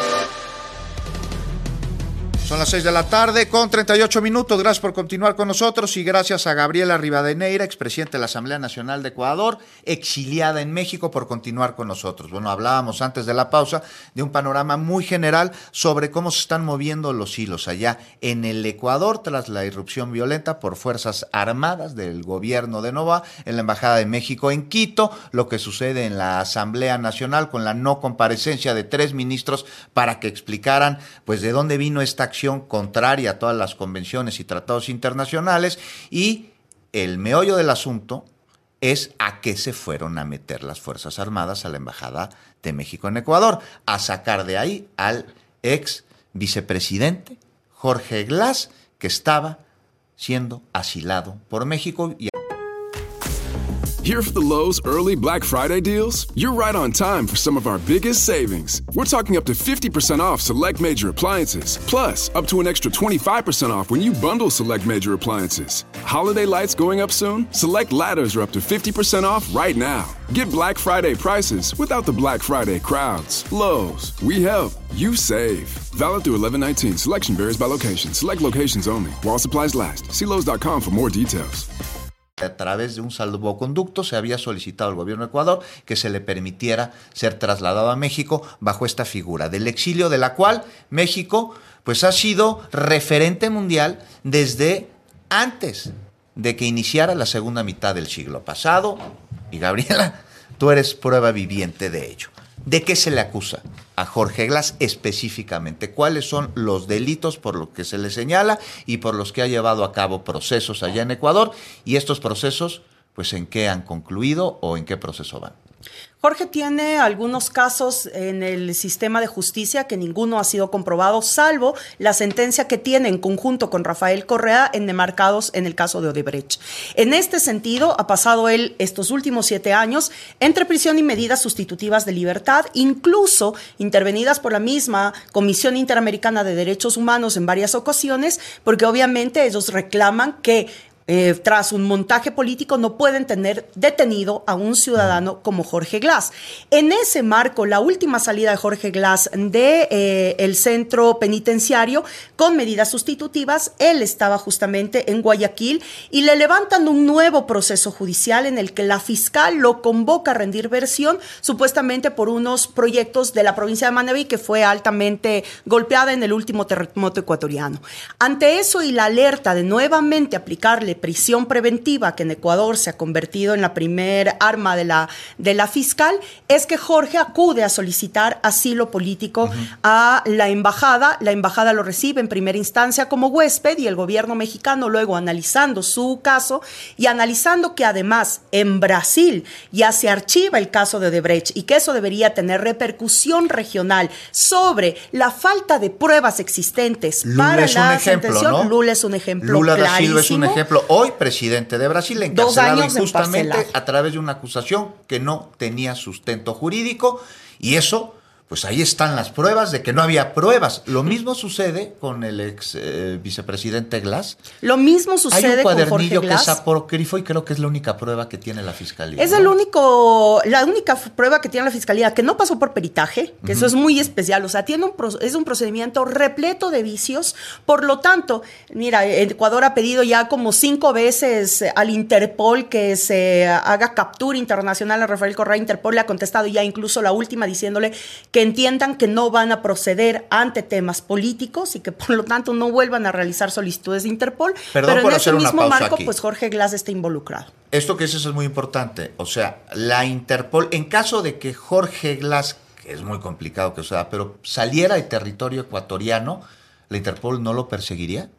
Son las seis de la tarde con treinta y ocho minutos. Gracias por continuar con nosotros y gracias a Gabriela Rivadeneira, expresidente de la Asamblea Nacional de Ecuador, exiliada en México, por continuar con nosotros. Bueno, hablábamos antes de la pausa de un panorama muy general sobre cómo se están moviendo los hilos allá en el Ecuador tras la irrupción violenta por fuerzas armadas del gobierno de Novoa en la Embajada de México en Quito, lo que sucede en la Asamblea Nacional con la no comparecencia de tres ministros para que explicaran pues de dónde vino esta acción contraria a todas las convenciones y tratados internacionales, y el meollo del asunto es a qué se fueron a meter las Fuerzas Armadas a la Embajada de México en Ecuador, a sacar de ahí al ex vicepresidente Jorge Glass, que estaba siendo asilado por México. Y Here for the Lowe's early Black Friday deals? You're right on time for some of our biggest savings. We're talking up to fifty percent off select major appliances, plus up to an extra twenty-five percent off when you bundle select major appliances. Holiday lights going up soon? Select ladders are up to fifty percent off right now. Get Black Friday prices without the Black Friday crowds. Lowe's, we help, you save. Valid through eleven nineteen. Selection varies by location. Select locations only. While supplies last. See Lowe's dot com for more details. A través de un salvoconducto se había solicitado al gobierno de Ecuador que se le permitiera ser trasladado a México bajo esta figura del exilio, de la cual México pues ha sido referente mundial desde antes de que iniciara la segunda mitad del siglo pasado. Y Gabriela, tú eres prueba viviente de ello. ¿De qué se le acusa a Jorge Glass específicamente? ¿Cuáles son los delitos por los que se le señala y por los que ha llevado a cabo procesos allá en Ecuador? Y estos procesos, pues, ¿en qué han concluido o en qué proceso van? Jorge tiene algunos casos en el sistema de justicia que ninguno ha sido comprobado, salvo la sentencia que tiene en conjunto con Rafael Correa enmarcados en el caso de Odebrecht. En este sentido, ha pasado él estos últimos siete años entre prisión y medidas sustitutivas de libertad, incluso intervenidas por la misma Comisión Interamericana de Derechos Humanos en varias ocasiones, porque obviamente ellos reclaman que Eh, tras un montaje político no pueden tener detenido a un ciudadano como Jorge Glass. En ese marco, la última salida de Jorge Glass de eh, el centro penitenciario con medidas sustitutivas, él estaba justamente en Guayaquil y le levantan un nuevo proceso judicial en el que la fiscal lo convoca a rendir versión supuestamente por unos proyectos de la provincia de Manabí que fue altamente golpeada en el último terremoto ecuatoriano. Ante eso y la alerta de nuevamente aplicarle prisión preventiva, que en Ecuador se ha convertido en la primer arma de la, de la fiscal, es que Jorge acude a solicitar asilo político uh-huh. a la embajada. La embajada lo recibe en primera instancia como huésped y el gobierno mexicano luego, analizando su caso y analizando que además en Brasil ya se archiva el caso de Odebrecht y que eso debería tener repercusión regional sobre la falta de pruebas existentes Lula para es la un ejemplo, sentencia. ¿no? Lula es un ejemplo Lula clarísimo. da Silva es un ejemplo. Hoy presidente de Brasil, encarcelado injustamente encarcelado. a través de una acusación que no tenía sustento jurídico, y eso pues ahí están las pruebas de que no había pruebas. Lo mismo sucede con el ex eh, vicepresidente Glass. Lo mismo sucede Hay un con Jorge cuadernillo que Glass. es apócrifo y creo que es la única prueba que tiene la fiscalía. Es ¿no? el único, la única prueba que tiene la fiscalía que no pasó por peritaje, que uh-huh. eso es muy especial. O sea, tiene un es un procedimiento repleto de vicios. Por lo tanto, mira, Ecuador ha pedido ya como cinco veces al Interpol que se haga captura internacional a Rafael Correa. Interpol le ha contestado ya incluso la última diciéndole que entiendan que no van a proceder ante temas políticos y que por lo tanto no vuelvan a realizar solicitudes de Interpol. Perdón pero por en hacer ese una mismo pausa marco, aquí. pues Jorge Glass está involucrado. Esto que dices es muy importante. O sea, la Interpol, en caso de que Jorge Glass, que es muy complicado que sea, pero saliera de territorio ecuatoriano, ¿la Interpol no lo perseguiría?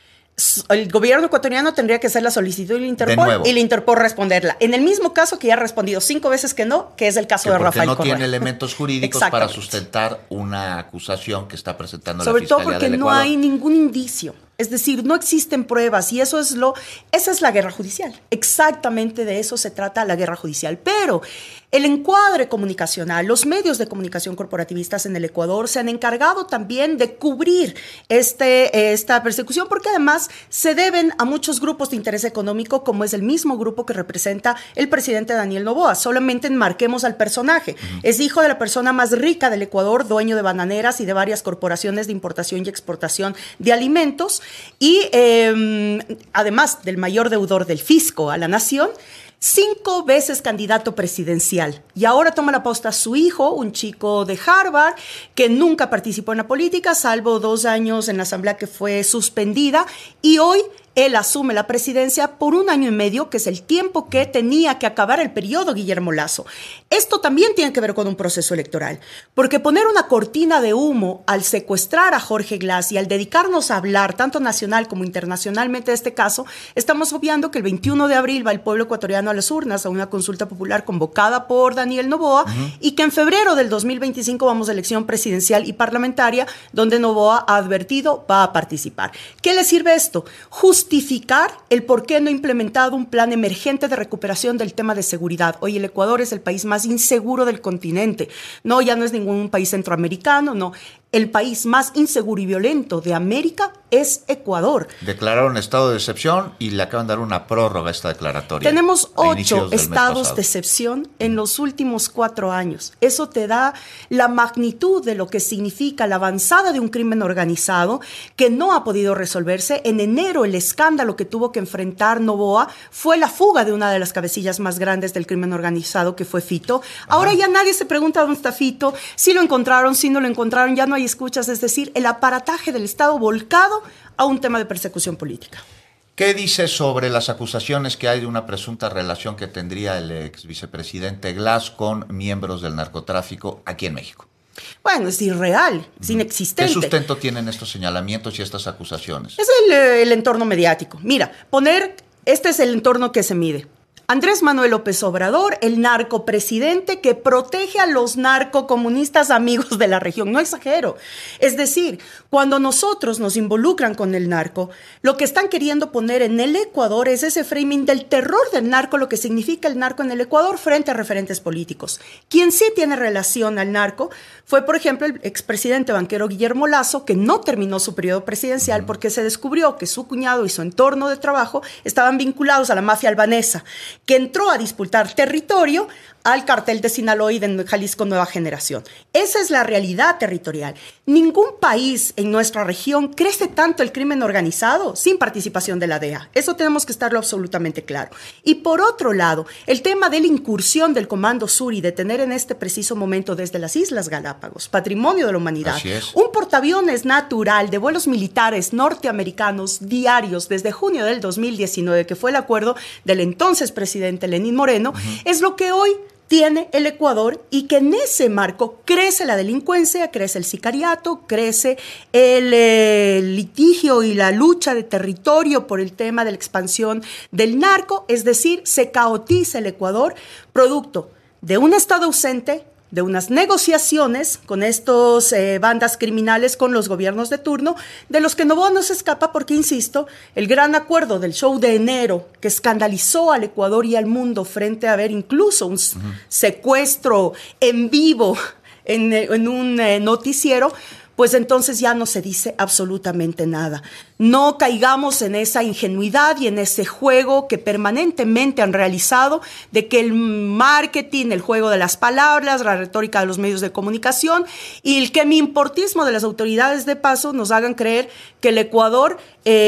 El gobierno ecuatoriano tendría que hacer la solicitud del Interpol y el Interpol responderla. En el mismo caso que ya ha respondido cinco veces que no, que es el caso que de Rafael no Correa. Tiene elementos jurídicos para sustentar una acusación que está presentando Sobre la Fiscalía todo porque del no Ecuador. hay ningún indicio. Es decir, no existen pruebas y eso es lo, esa es la guerra judicial. Exactamente de eso se trata la guerra judicial. Pero el encuadre comunicacional, los medios de comunicación corporativistas en el Ecuador se han encargado también de cubrir este, esta persecución porque además se deben a muchos grupos de interés económico como es el mismo grupo que representa el presidente Daniel Noboa. Solamente enmarquemos al personaje. Uh-huh. Es hijo de la persona más rica del Ecuador, dueño de bananeras y de varias corporaciones de importación y exportación de alimentos. Y eh, además del mayor deudor del fisco a la nación, cinco veces candidato presidencial. Y ahora toma la posta su hijo, un chico de Harvard, que nunca participó en la política, salvo dos años en la asamblea que fue suspendida, y hoy él asume la presidencia por un año y medio, que es el tiempo que tenía que acabar el periodo Guillermo Lasso. Esto también tiene que ver con un proceso electoral, porque poner una cortina de humo al secuestrar a Jorge Glass y al dedicarnos a hablar, tanto nacional como internacionalmente de este caso, estamos obviando que el veintiuno de abril va el pueblo ecuatoriano a las urnas a una consulta popular convocada por Daniel Noboa uh-huh. y que en febrero del dos mil veinticinco vamos a elección presidencial y parlamentaria, donde Noboa ha advertido va a participar. ¿Qué le sirve esto? Justo justificar el por qué no ha implementado un plan emergente de recuperación del tema de seguridad. Hoy el Ecuador es el país más inseguro del continente. No, ya no es ningún país centroamericano, no. El país más inseguro y violento de América es Ecuador. Declararon estado de excepción y le acaban de dar una prórroga a esta declaratoria. Tenemos ocho estados de excepción en los últimos cuatro años. Eso te da la magnitud de lo que significa la avanzada de un crimen organizado que no ha podido resolverse. En enero el escándalo que tuvo que enfrentar Noboa fue la fuga de una de las cabecillas más grandes del crimen organizado, que fue Fito. Ahora Ajá. ya nadie se pregunta dónde está Fito, si lo encontraron, si no lo encontraron, ya no hay escuchas, es decir, el aparataje del Estado volcado a un tema de persecución política. ¿Qué dice sobre las acusaciones que hay de una presunta relación que tendría el ex vicepresidente Glass con miembros del narcotráfico aquí en México? Bueno, es irreal, es inexistente. ¿Qué sustento tienen estos señalamientos y estas acusaciones? Es el, el entorno mediático. Mira, poner, este es el entorno que se mide. Andrés Manuel López Obrador, el narcopresidente que protege a los narcocomunistas amigos de la región. No exagero. Es decir, cuando nosotros nos involucran con el narco, lo que están queriendo poner en el Ecuador es ese framing del terror del narco, lo que significa el narco en el Ecuador frente a referentes políticos. Quien sí tiene relación al narco fue, por ejemplo, el expresidente banquero Guillermo Lasso, que no terminó su periodo presidencial porque se descubrió que su cuñado y su entorno de trabajo estaban vinculados a la mafia albanesa, que entró a disputar territorio al cartel de Sinaloa y de Jalisco Nueva Generación. Esa es la realidad territorial. Ningún país en nuestra región crece tanto el crimen organizado sin participación de la D E A. Eso tenemos que estarlo absolutamente claro. Y por otro lado, el tema de la incursión del Comando Sur y de tener en este preciso momento desde las Islas Galápagos, patrimonio de la humanidad, un portaaviones natural de vuelos militares norteamericanos diarios desde junio del dos mil diecinueve, que fue el acuerdo del entonces presidente Lenín Moreno, uh-huh. es lo que hoy tiene el Ecuador, y que en ese marco crece la delincuencia, crece el sicariato, crece el eh, litigio y la lucha de territorio por el tema de la expansión del narco, es decir, se caotiza el Ecuador producto de un Estado ausente, de unas negociaciones con estos eh, bandas criminales, con los gobiernos de turno, de los que Noboa no se escapa porque, insisto, el gran acuerdo del show de enero que escandalizó al Ecuador y al mundo frente a ver incluso un uh-huh. secuestro en vivo en, en un eh, noticiero, pues entonces ya no se dice absolutamente nada. No caigamos en esa ingenuidad y en ese juego que permanentemente han realizado de que el marketing, el juego de las palabras, la retórica de los medios de comunicación y el que mi importismo de las autoridades de paso nos hagan creer que el Ecuador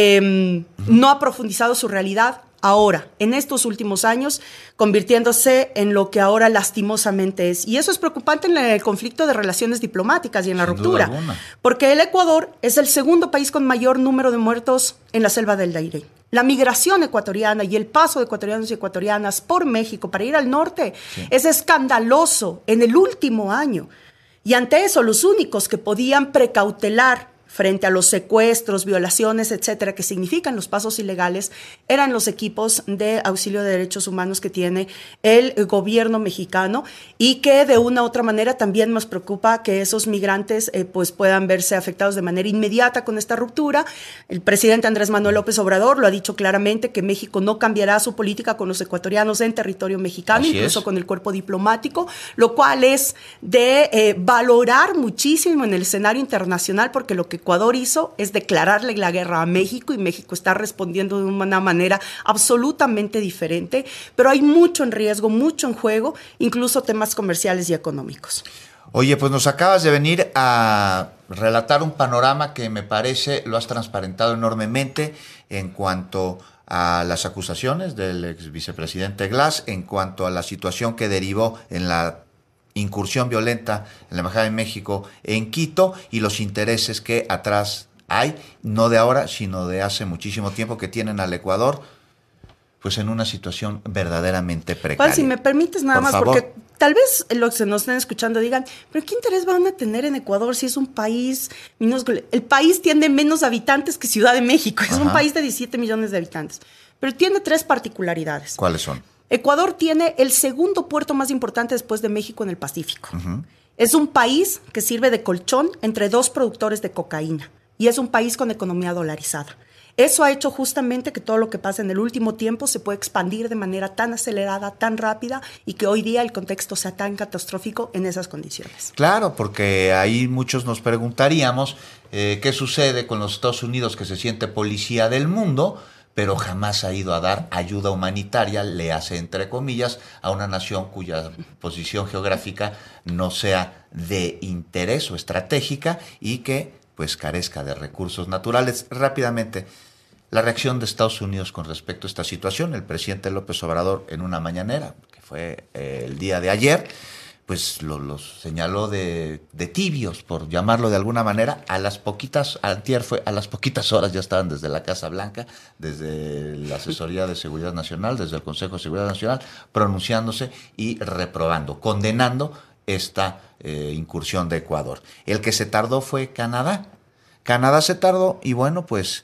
eh, no ha profundizado su realidad ahora, en estos últimos años, convirtiéndose en lo que ahora lastimosamente es. Y eso es preocupante en el conflicto de relaciones diplomáticas y en la Sin ruptura, porque el Ecuador es el segundo país con mayor número de muertos en la selva del Darién. La migración ecuatoriana y el paso de ecuatorianos y ecuatorianas por México para ir al norte sí. es escandaloso en el último año. Y ante eso, los únicos que podían precautelar frente a los secuestros, violaciones, etcétera, que significan los pasos ilegales, eran los equipos de auxilio de derechos humanos que tiene el gobierno mexicano y que de una u otra manera también nos preocupa que esos migrantes eh, pues puedan verse afectados de manera inmediata con esta ruptura. El presidente Andrés Manuel López Obrador lo ha dicho claramente que México no cambiará su política con los ecuatorianos en territorio mexicano, Así incluso es. con el cuerpo diplomático, lo cual es de eh, valorar muchísimo en el escenario internacional, porque lo que Ecuador hizo es declararle la guerra a México y México está respondiendo de una manera absolutamente diferente, pero hay mucho en riesgo, mucho en juego, incluso temas comerciales y económicos. Oye, pues nos acabas de venir a relatar un panorama que me parece lo has transparentado enormemente en cuanto a las acusaciones del ex vicepresidente Glass, en cuanto a la situación que derivó en la incursión violenta en la Embajada de México en Quito y los intereses que atrás hay, no de ahora, sino de hace muchísimo tiempo, que tienen al Ecuador pues en una situación verdaderamente precaria. Juan, si me permites nada Por más, favor. porque tal vez los que nos estén escuchando digan, pero ¿qué interés van a tener en Ecuador si es un país minúsculo? El país tiene menos habitantes que Ciudad de México, es Ajá. un país de diecisiete millones de habitantes, pero tiene tres particularidades. ¿Cuáles son? Ecuador tiene el segundo puerto más importante después de México en el Pacífico. Uh-huh. Es un país que sirve de colchón entre dos productores de cocaína y es un país con economía dolarizada. Eso ha hecho justamente que todo lo que pasa en el último tiempo se pueda expandir de manera tan acelerada, tan rápida y que hoy día el contexto sea tan catastrófico en esas condiciones. Claro, porque ahí muchos nos preguntaríamos eh, qué sucede con los Estados Unidos, que se siente policía del mundo, pero jamás ha ido a dar ayuda humanitaria, le hace entre comillas, a una nación cuya posición geográfica no sea de interés o estratégica y que pues carezca de recursos naturales. Rápidamente, la reacción de Estados Unidos con respecto a esta situación. El presidente López Obrador en una mañanera, que fue eh, el día de ayer, pues los lo señaló de, de tibios, por llamarlo de alguna manera. A las poquitas, antier fue, a las poquitas horas ya estaban desde la Casa Blanca, desde la Asesoría de Seguridad Nacional, desde el Consejo de Seguridad Nacional, pronunciándose y reprobando, condenando esta eh, incursión de Ecuador. El que se tardó fue Canadá. Canadá se tardó y bueno, pues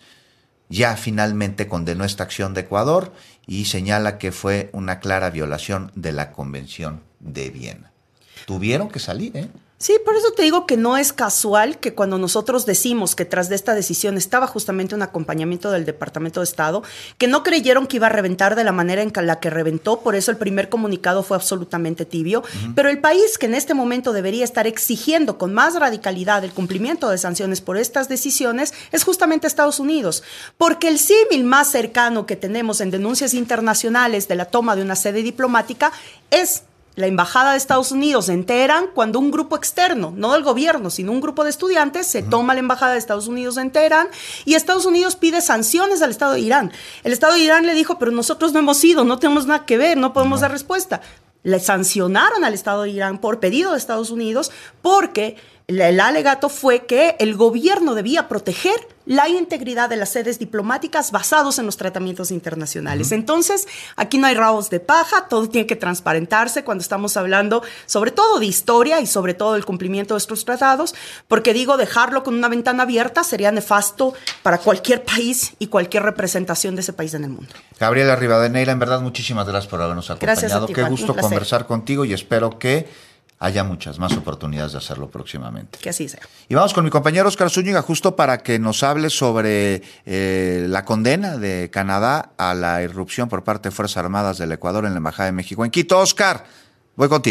ya finalmente condenó esta acción de Ecuador y señala que fue una clara violación de la Convención de Viena. Tuvieron que salir, ¿eh? Sí, por eso te digo que no es casual que cuando nosotros decimos que tras de esta decisión estaba justamente un acompañamiento del Departamento de Estado, que no creyeron que iba a reventar de la manera en la que reventó, por eso el primer comunicado fue absolutamente tibio, uh-huh. pero el país que en este momento debería estar exigiendo con más radicalidad el cumplimiento de sanciones por estas decisiones es justamente Estados Unidos, porque el símil más cercano que tenemos en denuncias internacionales de la toma de una sede diplomática es la Embajada de Estados Unidos en Teherán, cuando un grupo externo, no del gobierno, sino un grupo de estudiantes, se uh-huh. toma la Embajada de Estados Unidos en Teherán y Estados Unidos pide sanciones al Estado de Irán. El Estado de Irán le dijo, pero nosotros no hemos ido, no tenemos nada que ver, no podemos uh-huh. dar respuesta. Le sancionaron al Estado de Irán por pedido de Estados Unidos porque el alegato fue que el gobierno debía proteger la integridad de las sedes diplomáticas basados en los tratamientos internacionales. Uh-huh. Entonces, aquí no hay rabos de paja, todo tiene que transparentarse cuando estamos hablando sobre todo de historia y sobre todo del cumplimiento de estos tratados, porque digo, dejarlo con una ventana abierta sería nefasto para cualquier país y cualquier representación de ese país en el mundo. Gabriela Rivadeneira, en verdad, muchísimas gracias por habernos acompañado. Gracias a ti, Qué Juan, gusto conversar contigo y espero que haya muchas más oportunidades de hacerlo próximamente. Que así sea. Y vamos con mi compañero Oscar Zúñiga justo para que nos hable sobre eh, la condena de Canadá a la irrupción por parte de Fuerzas Armadas del Ecuador en la Embajada de México en Quito. Oscar, voy contigo.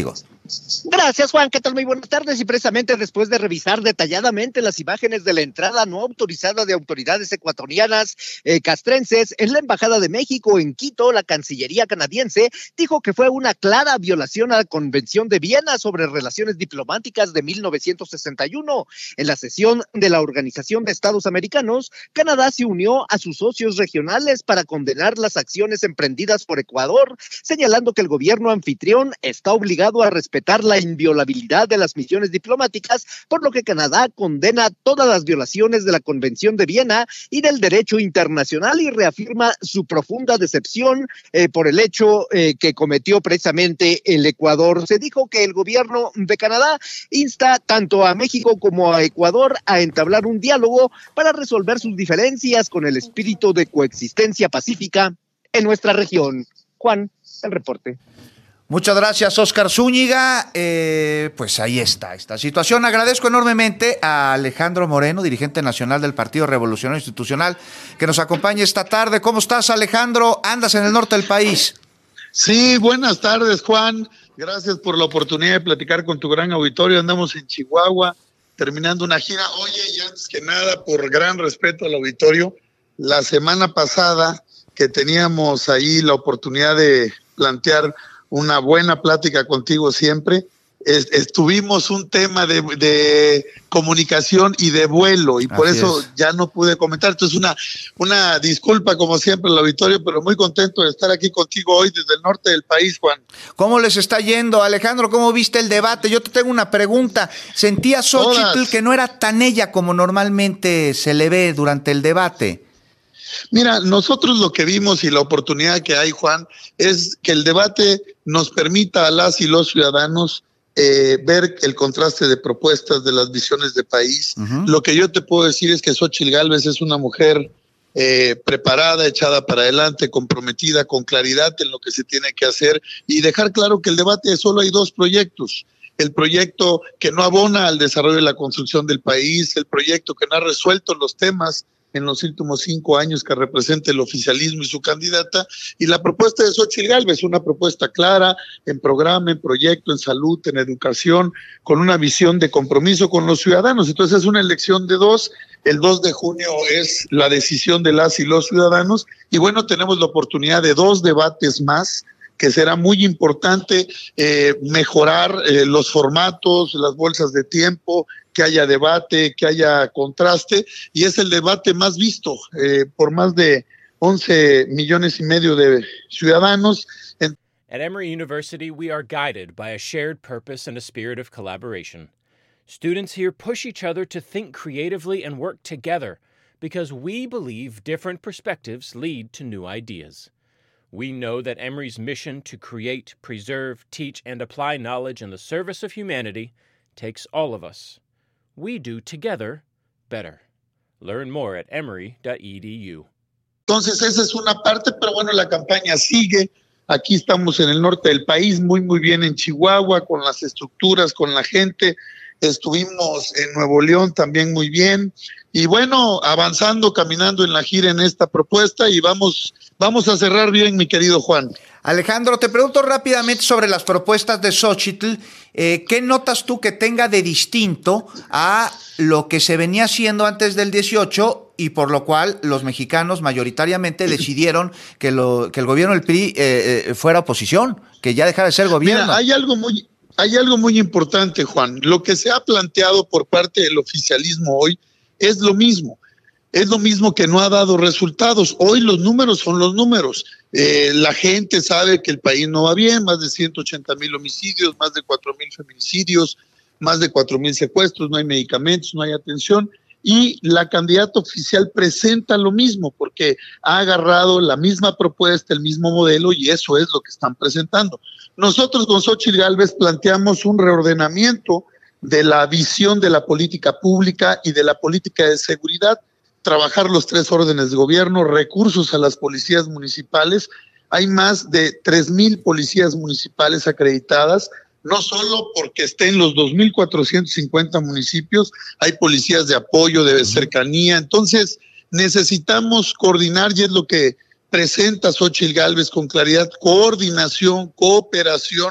Gracias, Juan. ¿Qué tal? Muy buenas tardes. Y precisamente después de revisar detalladamente las imágenes de la entrada no autorizada de autoridades ecuatorianas eh, castrenses en la Embajada de México en Quito, la Cancillería canadiense dijo que fue una clara violación a la Convención de Viena sobre Relaciones Diplomáticas de mil novecientos sesenta y uno. En la sesión de la Organización de Estados Americanos, Canadá se unió a sus socios regionales para condenar las acciones emprendidas por Ecuador, señalando que el gobierno anfitrión está obligado a respetar la inviolabilidad de las misiones diplomáticas, por lo que Canadá condena todas las violaciones de la Convención de Viena y del derecho internacional y reafirma su profunda decepción eh, por el hecho eh, que cometió precisamente el Ecuador. Se dijo que el gobierno de Canadá insta tanto a México como a Ecuador a entablar un diálogo para resolver sus diferencias con el espíritu de coexistencia pacífica en nuestra región. Juan, el reporte. Muchas gracias, Óscar Zúñiga. Eh, pues ahí está esta situación. Agradezco enormemente a Alejandro Moreno, dirigente nacional del Partido Revolucionario Institucional, que nos acompaña esta tarde. ¿Cómo estás, Alejandro? ¿Andas en el norte del país? Sí, buenas tardes, Juan. Gracias por la oportunidad de platicar con tu gran auditorio. Andamos en Chihuahua, terminando una gira. Oye, y antes que nada, por gran respeto al auditorio, la semana pasada que teníamos ahí la oportunidad de plantear una buena plática contigo siempre, es, estuvimos un tema de, de comunicación y de vuelo, y por Así eso es. ya no pude comentar. Entonces una, una disculpa como siempre al auditorio, pero muy contento de estar aquí contigo hoy desde el norte del país, Juan. ¿Cómo les está yendo, Alejandro? ¿Cómo viste el debate? Yo te tengo una pregunta. ¿Sentía Xóchitl que no era tan ella como normalmente se le ve durante el debate? Mira, nosotros lo que vimos y la oportunidad que hay, Juan, es que el debate nos permita a las y los ciudadanos eh, ver el contraste de propuestas, de las visiones de país. Uh-huh. Lo que yo te puedo decir es que Xóchitl Gálvez es una mujer eh, preparada, echada para adelante, comprometida, con claridad en lo que se tiene que hacer, y dejar claro que el debate solo hay dos proyectos. El proyecto que no abona al desarrollo de la construcción del país, el proyecto que no ha resuelto los temas en los últimos cinco años que representa el oficialismo y su candidata, y la propuesta de Xóchitl Gálvez, una propuesta clara en programa, en proyecto, en salud, en educación, con una visión de compromiso con los ciudadanos. Entonces es una elección de dos. El dos de junio es la decisión de las y los ciudadanos, y bueno, tenemos la oportunidad de dos debates más, que será muy importante eh, mejorar eh, los formatos, las bolsas de tiempo, que haya debate, que haya contraste, y es el debate más visto eh, por más de once millones y medio de ciudadanos. En At Emory University, we are guided by a shared purpose and a spirit of collaboration. Students here push each other to think creatively and work together because we believe different perspectives lead to new ideas. We know that Emory's mission to create, preserve, teach, and apply knowledge in the service of humanity takes all of us. We do together better. Learn more at emory dot e d u. Entonces esa es una parte, pero bueno, la campaña sigue. Aquí estamos en el norte del país, muy muy bien en Chihuahua, con las estructuras, con la gente. Estuvimos en Nuevo León también muy bien. Y bueno, avanzando, caminando en la gira en esta propuesta, y vamos, vamos a cerrar bien, mi querido Juan. Alejandro, te pregunto rápidamente sobre las propuestas de Xóchitl. Eh, ¿Qué notas tú que tenga de distinto a lo que se venía haciendo antes del dieciocho y por lo cual los mexicanos mayoritariamente decidieron que, lo, que el gobierno del P R I eh, eh, fuera oposición, que ya dejara de ser gobierno? Mira, hay algo muy, hay algo muy importante, Juan. Lo que se ha planteado por parte del oficialismo hoy es lo mismo. Es lo mismo que no ha dado resultados. Hoy los números son los números. Eh, la gente sabe que el país no va bien, más de ciento ochenta mil homicidios, más de cuatro mil feminicidios, más de cuatro mil secuestros, no hay medicamentos, no hay atención. Y la candidata oficial presenta lo mismo, porque ha agarrado la misma propuesta, el mismo modelo, y eso es lo que están presentando. Nosotros con Xóchitl Gálvez planteamos un reordenamiento de la visión de la política pública y de la política de seguridad, trabajar los tres órdenes de gobierno, recursos a las policías municipales. Hay más de tres mil policías municipales acreditadas, no solo porque estén los dos mil cuatrocientos cincuenta municipios, hay policías de apoyo, de cercanía. Entonces necesitamos coordinar, y es lo que presenta Xóchitl Gálvez con claridad: coordinación, cooperación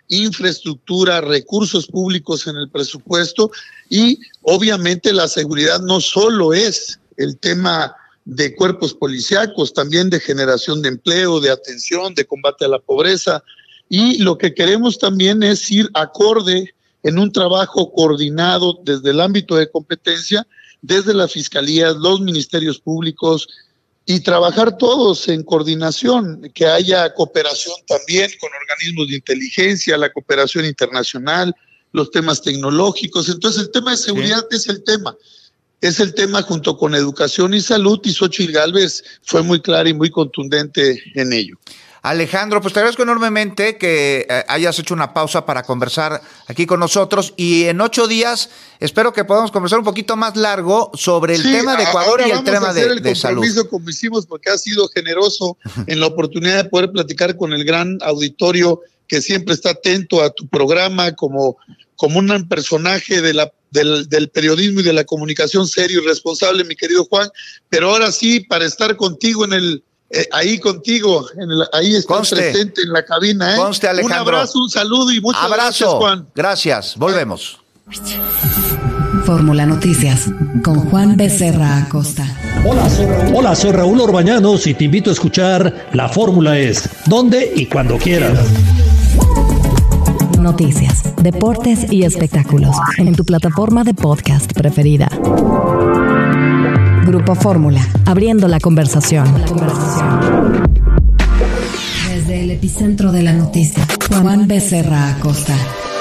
infraestructura, recursos públicos en el presupuesto, y obviamente la seguridad no solo es el tema de cuerpos policíacos, también de generación de empleo, de atención, de combate a la pobreza, y lo que queremos también es ir acorde en un trabajo coordinado desde el ámbito de competencia, desde las fiscalías, los ministerios públicos, y trabajar todos en coordinación, que haya cooperación también con organismos de inteligencia, la cooperación internacional, los temas tecnológicos. Entonces el tema de seguridad sí. es el tema. Es el tema junto con educación y salud, y Xóchitl Gálvez fue muy clara y muy contundente en ello. Alejandro, pues te agradezco enormemente que eh, hayas hecho una pausa para conversar aquí con nosotros, y en ocho días espero que podamos conversar un poquito más largo sobre el sí, tema de Ecuador y el tema de, el de salud. Como hicimos, porque ha sido generoso en la oportunidad de poder platicar con el gran auditorio que siempre está atento a tu programa como, como un personaje de la Del, del periodismo y de la comunicación serio y responsable, mi querido Juan, pero ahora sí, para estar contigo en el, eh, ahí contigo, en el, ahí está presente en la cabina, ¿eh? Conste, Alejandro. Un abrazo, un saludo y muchas abrazo. gracias, Juan. Gracias, volvemos. Fórmula Noticias, con Juan Becerra Acosta. Hola, soy Raúl. Hola, soy Raúl Orbañanos y te invito a escuchar La Fórmula Es, donde y cuando quieras. Noticias, deportes y espectáculos en tu plataforma de podcast preferida. Grupo Fórmula, abriendo la conversación. Desde el epicentro de la noticia, Juan Becerra Acosta.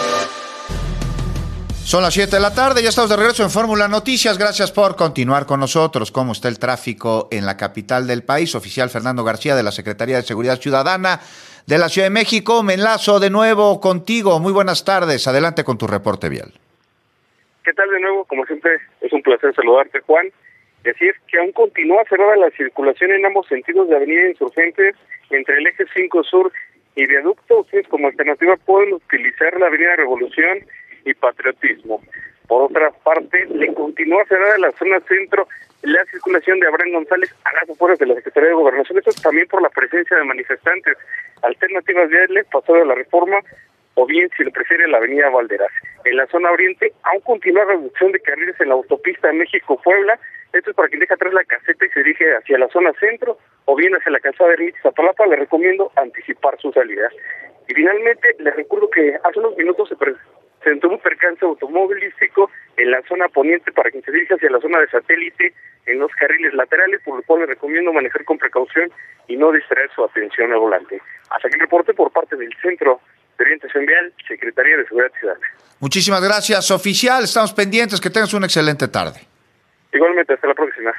Son las siete de la tarde, ya estamos de regreso en Fórmula Noticias. Gracias por continuar con nosotros. ¿Cómo está el tráfico en la capital del país? Oficial Fernando García, de la Secretaría de Seguridad Ciudadana de la Ciudad de México. Me enlazo de nuevo contigo. Muy buenas tardes. Adelante con tu reporte vial. ¿Qué tal de nuevo? Como siempre, es un placer saludarte, Juan. Decir que aún continúa cerrada la circulación en ambos sentidos de Avenida Insurgentes entre el Eje cinco Sur y Viaducto. Ustedes como alternativa pueden utilizar la Avenida Revolución y Patriotismo. Por otra parte, le continúa cerrada la zona centro la circulación de Abraham González a las afueras de la Secretaría de Gobernación. Esto es también por la presencia de manifestantes. Alternativas viales, Paseo de la Reforma, o bien, si lo prefiere, la Avenida Valderas. En la zona oriente, aún continúa la reducción de carriles en la autopista México-Puebla. Esto es para quien deja atrás la caseta y se dirige hacia la zona centro, o bien hacia la calzada de Ermita Iztapalapa. Le recomiendo anticipar su salida. Y finalmente, les recuerdo que hace unos minutos se presentó un percance automovilístico en la zona poniente para quien se dirige hacia la zona de satélite en los carriles laterales, por lo cual le recomiendo manejar con precaución y no distraer su atención al volante. Hasta aquí el reporte por parte del Centro de Orientación Vial, Secretaría de Seguridad Ciudadana. Muchísimas gracias, oficial. Estamos pendientes. Que tengas una excelente tarde. Igualmente, hasta la próxima.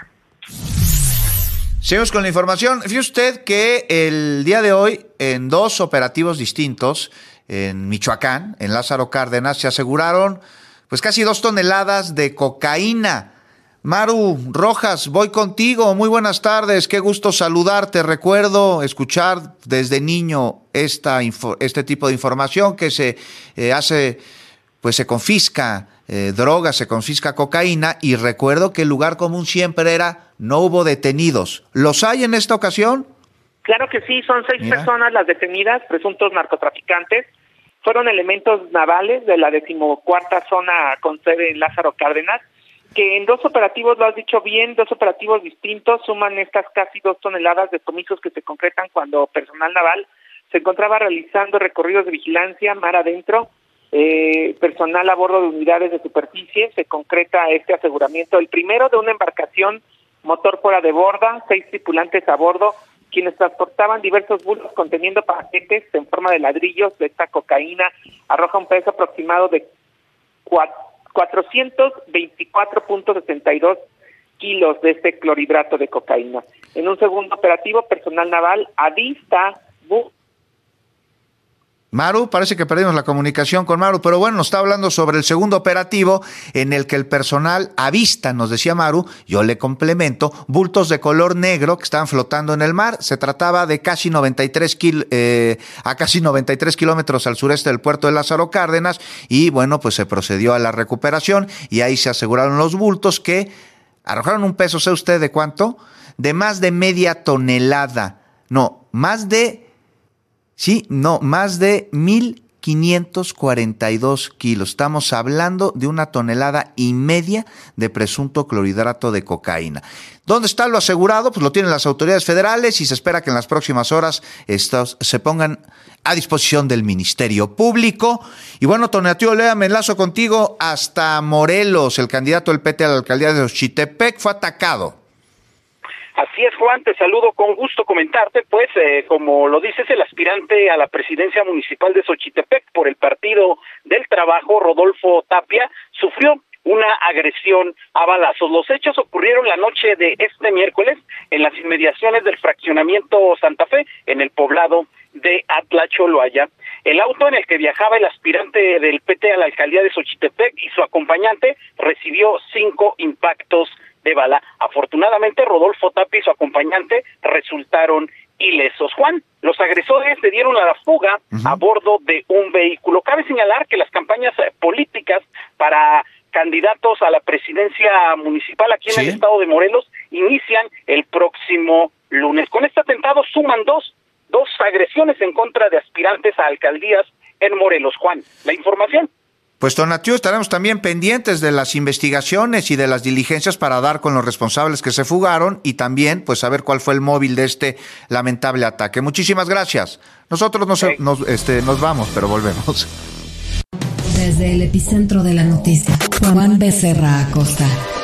Seguimos con la información. Fíjese usted que el día de hoy, en dos operativos distintos, en Michoacán, en Lázaro Cárdenas, se aseguraron pues casi dos toneladas de cocaína. Maru Rojas, voy contigo. Muy buenas tardes. Qué gusto saludarte. Recuerdo escuchar desde niño esta este tipo de información que se eh, hace, pues se confisca eh, droga, se confisca cocaína, y recuerdo que el lugar común siempre era no hubo detenidos. ¿Los hay en esta ocasión? Claro que sí, son seis Mira. personas las detenidas, presuntos narcotraficantes. Fueron elementos navales de la decimocuarta zona con sede en Lázaro Cárdenas, que en dos operativos, lo has dicho bien, dos operativos distintos, suman estas casi dos toneladas de decomisos que se concretan cuando personal naval se encontraba realizando recorridos de vigilancia mar adentro, eh, personal a bordo de unidades de superficie. Se concreta este aseguramiento, el primero de una embarcación motor fuera de borda, seis tripulantes a bordo, quienes transportaban diversos bultos conteniendo paquetes en forma de ladrillos de esta cocaína. Arroja un peso aproximado de cuatrocientos veinticuatro punto setenta y dos kilos de este clorhidrato de cocaína. En un segundo operativo, personal naval avista bu- Maru, parece que perdimos la comunicación con Maru, pero bueno, nos está hablando sobre el segundo operativo en el que el personal avista, nos decía Maru, yo le complemento, bultos de color negro que estaban flotando en el mar. Se trataba de casi noventa y tres kil, eh, a casi noventa y tres kilómetros al sureste del puerto de Lázaro Cárdenas, y bueno, pues se procedió a la recuperación y ahí se aseguraron los bultos, que arrojaron un peso, ¿sabe usted de cuánto? De más de media tonelada, no, más de... Sí, no, más de mil quinientos cuarenta y dos kilos. Estamos hablando de una tonelada y media de presunto clorhidrato de cocaína. ¿Dónde está lo asegurado? Pues lo tienen las autoridades federales y se espera que en las próximas horas estos se pongan a disposición del Ministerio Público. Y bueno, Tonatiuh Olea, me enlazo contigo hasta Morelos. El candidato del P T a la alcaldía de Xochitepec fue atacado. Así es, Juan, te saludo con gusto. Comentarte, pues, eh, como lo dices, el aspirante a la presidencia municipal de Xochitepec por el Partido del Trabajo, Rodolfo Tapia, sufrió una agresión a balazos. Los hechos ocurrieron la noche de este miércoles en las inmediaciones del fraccionamiento Santa Fe, en el poblado de Atlacholoaya. El auto en el que viajaba el aspirante del P T a la alcaldía de Xochitepec y su acompañante recibió cinco impactos de bala. Afortunadamente, Rodolfo Tapia y su acompañante resultaron ilesos. Juan, los agresores se dieron a la fuga uh-huh. a bordo de un vehículo. Cabe señalar que las campañas políticas para candidatos a la presidencia municipal aquí en ¿Sí? el estado de Morelos inician el próximo lunes. Con este atentado suman dos, dos agresiones en contra de aspirantes a alcaldías en Morelos. Juan, la información. Pues Tonatiuh, estaremos también pendientes de las investigaciones y de las diligencias para dar con los responsables que se fugaron y también pues saber cuál fue el móvil de este lamentable ataque. Muchísimas gracias. Nosotros nos, sí. nos, este, nos vamos, pero volvemos. Desde el epicentro de la noticia, Juan Becerra Acosta.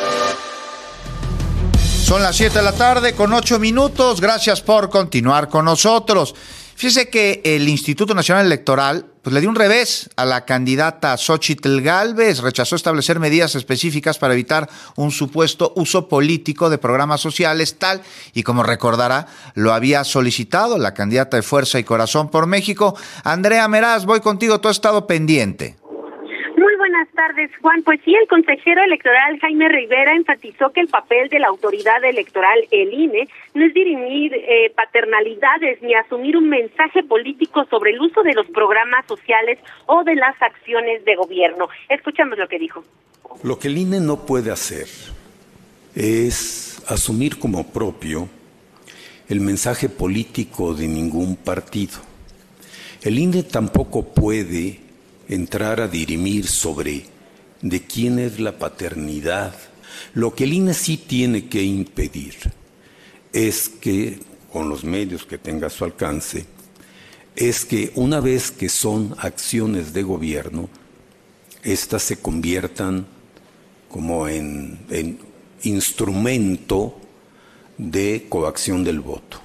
Son las siete de la tarde con ocho minutos. Gracias por continuar con nosotros. Fíjese que el Instituto Nacional Electoral pues, le dio un revés a la candidata Xóchitl Gálvez. Rechazó establecer medidas específicas para evitar un supuesto uso político de programas sociales, tal y como recordará, lo había solicitado la candidata de Fuerza y Corazón por México. Andrea Meraz, voy contigo, tú has estado pendiente. Buenas tardes, Juan. Pues sí, el consejero electoral Jaime Rivera enfatizó que el papel de la autoridad electoral, el I N E, no es dirimir eh, paternalidades ni asumir un mensaje político sobre el uso de los programas sociales o de las acciones de gobierno. Escuchamos lo que dijo. Lo que el I N E no puede hacer es asumir como propio el mensaje político de ningún partido. El I N E tampoco puede entrar a dirimir sobre de quién es la paternidad. Lo que el I N E sí tiene que impedir es que, con los medios que tenga a su alcance, es que una vez que son acciones de gobierno, éstas se conviertan como en, en instrumento de coacción del voto.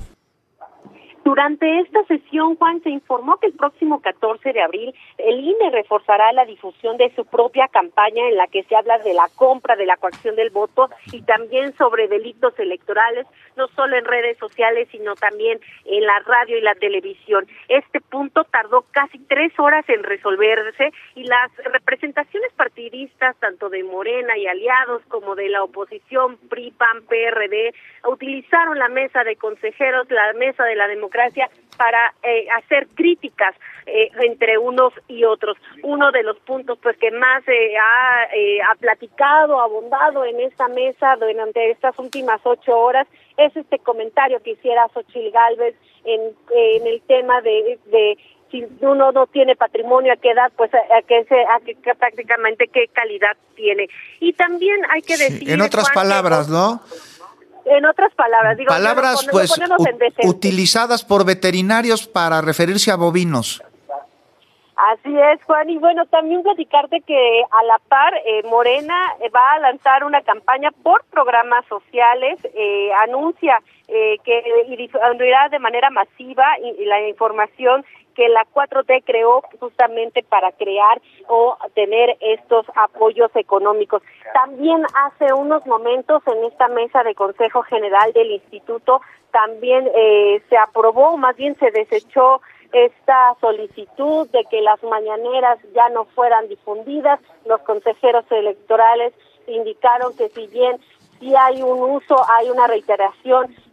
Durante esta sesión, Juan, se informó que el próximo catorce de abril el I N E reforzará la difusión de su propia campaña en la que se habla de la compra, de la coacción del voto y también sobre delitos electorales, no solo en redes sociales, sino también en la radio y la televisión. Este punto tardó casi tres horas en resolverse y las representaciones partidistas, tanto de Morena y aliados como de la oposición, P R I, P A N, P R D, utilizaron la mesa de consejeros, la mesa de la democracia, para eh, hacer críticas eh, entre unos y otros. Uno de los puntos pues que más eh, ha, eh, ha platicado, abundado en esta mesa durante estas últimas ocho horas es este comentario que hiciera Xóchitl Gálvez en, en el tema de, de si uno no tiene patrimonio, a qué edad, pues a, a qué se, a qué, que prácticamente qué calidad tiene. Y también hay que decir... Sí, en otras Juan, palabras, que, ¿no? En otras palabras, digo, palabras lo, pues lo u- utilizadas por veterinarios para referirse a bovinos. Así es, Juan, y bueno, también platicarte que a la par eh, Morena eh, va a lanzar una campaña por programas sociales, eh, anuncia eh, que y difundirá de manera masiva y, y la información que la cuatro T creó justamente para crear o tener estos apoyos económicos. También hace unos momentos en esta mesa de Consejo General del Instituto también eh, se aprobó, más bien se desechó esta solicitud de que las mañaneras ya no fueran difundidas. Los consejeros electorales indicaron que si bien sí hay un uso, hay una reiteración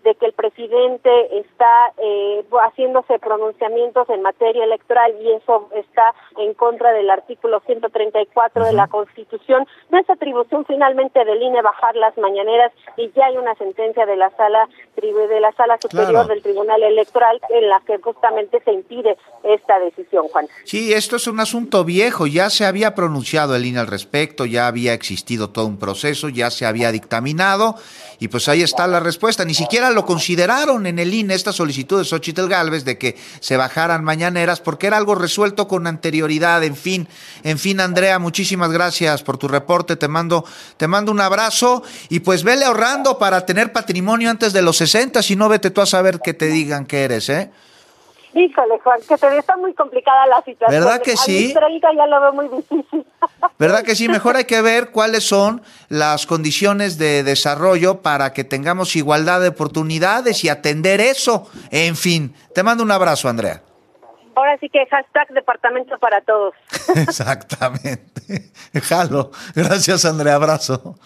de que el presidente está eh, haciéndose pronunciamientos en materia electoral y eso está en contra del artículo ciento treinta y cuatro uh-huh. de la Constitución. No es atribución finalmente del I N E bajar las mañaneras y ya hay una sentencia de la sala de la sala superior claro. del Tribunal Electoral en la que justamente se impide esta decisión, Juan. Sí, esto es un asunto viejo, ya se había pronunciado el I N E al respecto, ya había existido todo un proceso, ya se había dictaminado y pues ahí está la respuesta. Ni siquiera lo consideraron en el I N E esta solicitud de Xóchitl Gálvez de que se bajaran mañaneras porque era algo resuelto con anterioridad. En fin, en fin, Andrea, muchísimas gracias por tu reporte, te mando, te mando un abrazo y pues vele ahorrando para tener patrimonio antes de los sesenta, si no vete tú a saber que te digan que eres, ¿eh? Híjole, Juan, que te está muy complicada la situación. ¿Verdad que sí? A mis treinta ya lo veo muy difícil. ¿Verdad que sí? Mejor hay que ver cuáles son las condiciones de desarrollo para que tengamos igualdad de oportunidades y atender eso. En fin, te mando un abrazo, Andrea. Ahora sí que hashtag departamento para todos. Exactamente. Jalo. Gracias, Andrea. Abrazo.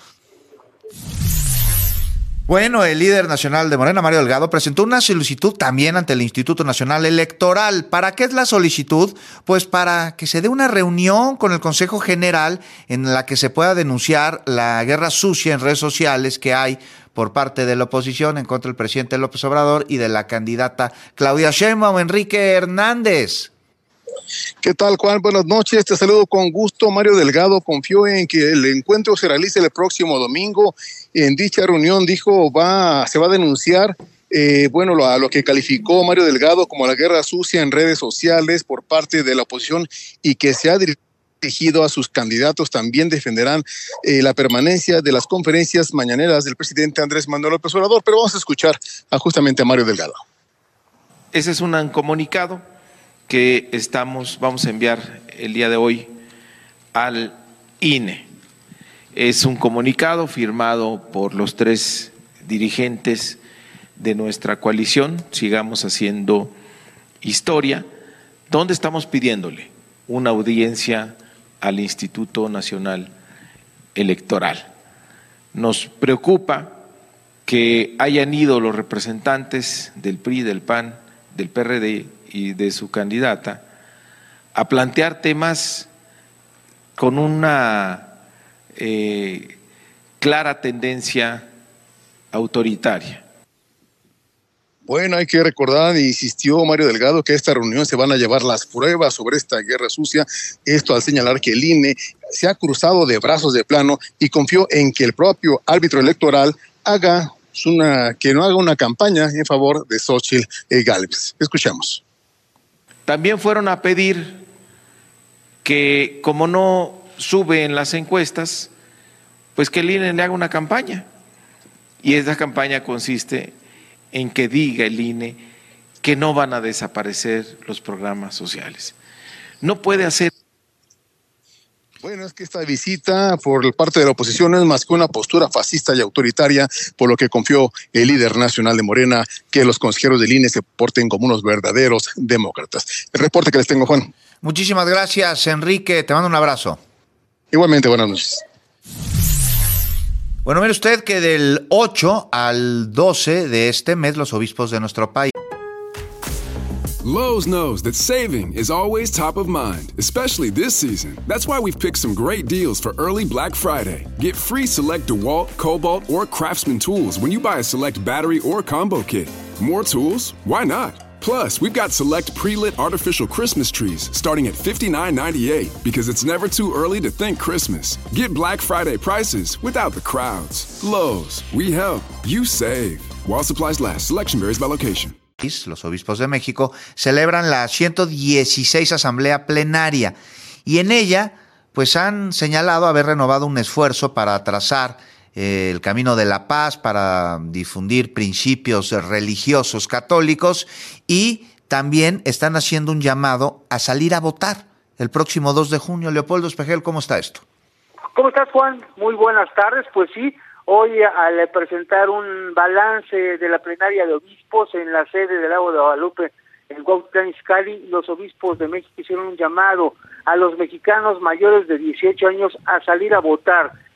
Bueno, el líder nacional de Morena, Mario Delgado, presentó una solicitud también ante el Instituto Nacional Electoral. ¿Para qué es la solicitud? Pues para que se dé una reunión con el Consejo General en la que se pueda denunciar la guerra sucia en redes sociales que hay por parte de la oposición en contra del presidente López Obrador y de la candidata Claudia Sheinbaum. Enrique Hernández. ¿Qué tal, Juan? Buenas noches, te saludo con gusto. Mario Delgado confió en que el encuentro se realice el próximo domingo. En dicha reunión dijo va se va a denunciar eh, bueno lo, a lo que calificó Mario Delgado como la guerra sucia en redes sociales por parte de la oposición y que se ha dirigido a sus candidatos. También defenderán eh, la permanencia de las conferencias mañaneras del presidente Andrés Manuel López Obrador. Pero vamos a escuchar a justamente a Mario Delgado. Ese es un comunicado que estamos, vamos a enviar el día de hoy al I N E. Es un comunicado firmado por los tres dirigentes de nuestra coalición, Sigamos Haciendo Historia, donde estamos pidiéndole una audiencia al Instituto Nacional Electoral. Nos preocupa que hayan ido los representantes del P R I, del P A N, del P R D y de su candidata a plantear temas con una eh, clara tendencia autoritaria. Bueno, hay que recordar, insistió Mario Delgado, que a esta reunión se van a llevar las pruebas sobre esta guerra sucia. Esto al señalar que el I N E se ha cruzado de brazos de plano y confió en que el propio árbitro electoral haga una, que no haga una campaña en favor de Xóchitl Gálvez. Escuchamos. También fueron a pedir que, como no sube en las encuestas, pues que el I N E le haga una campaña. Y esa campaña consiste en que diga el I N E que no van a desaparecer los programas sociales. No puede hacer. Bueno, es que esta visita por parte de la oposición no es más que una postura fascista y autoritaria, por lo que confió el líder nacional de Morena que los consejeros del I N E se porten como unos verdaderos demócratas. El reporte que les tengo, Juan. Muchísimas gracias, Enrique. Te mando un abrazo. Igualmente, buenas noches. Bueno, mire usted que del ocho al doce de este mes los obispos de nuestro país. Lowe's knows that saving is always top of mind, especially this season. That's why we've picked some great deals for early Black Friday. Get free select DeWalt, Cobalt, or Craftsman tools when you buy a select battery or combo kit. More tools? Why not? Plus, we've got select pre-lit artificial Christmas trees starting at fifty-nine ninety-eight because it's never too early to think Christmas. Get Black Friday prices without the crowds. Lowe's, we help, you save. While supplies last, selection varies by location. Los obispos de México celebran la ciento dieciséis Asamblea Plenaria y en ella pues han señalado haber renovado un esfuerzo para trazar eh, el camino de la paz, para difundir principios religiosos católicos y también están haciendo un llamado a salir a votar el próximo dos de junio. Leopoldo Espejel, ¿cómo está esto? ¿Cómo estás, Juan? Muy buenas tardes. Pues sí, hoy al presentar un balance de la plenaria de obispos en la sede del Lago de Guadalupe en Cuautitlán Izcalli, los obispos de México hicieron un llamado a los mexicanos mayores de dieciocho años a salir a votar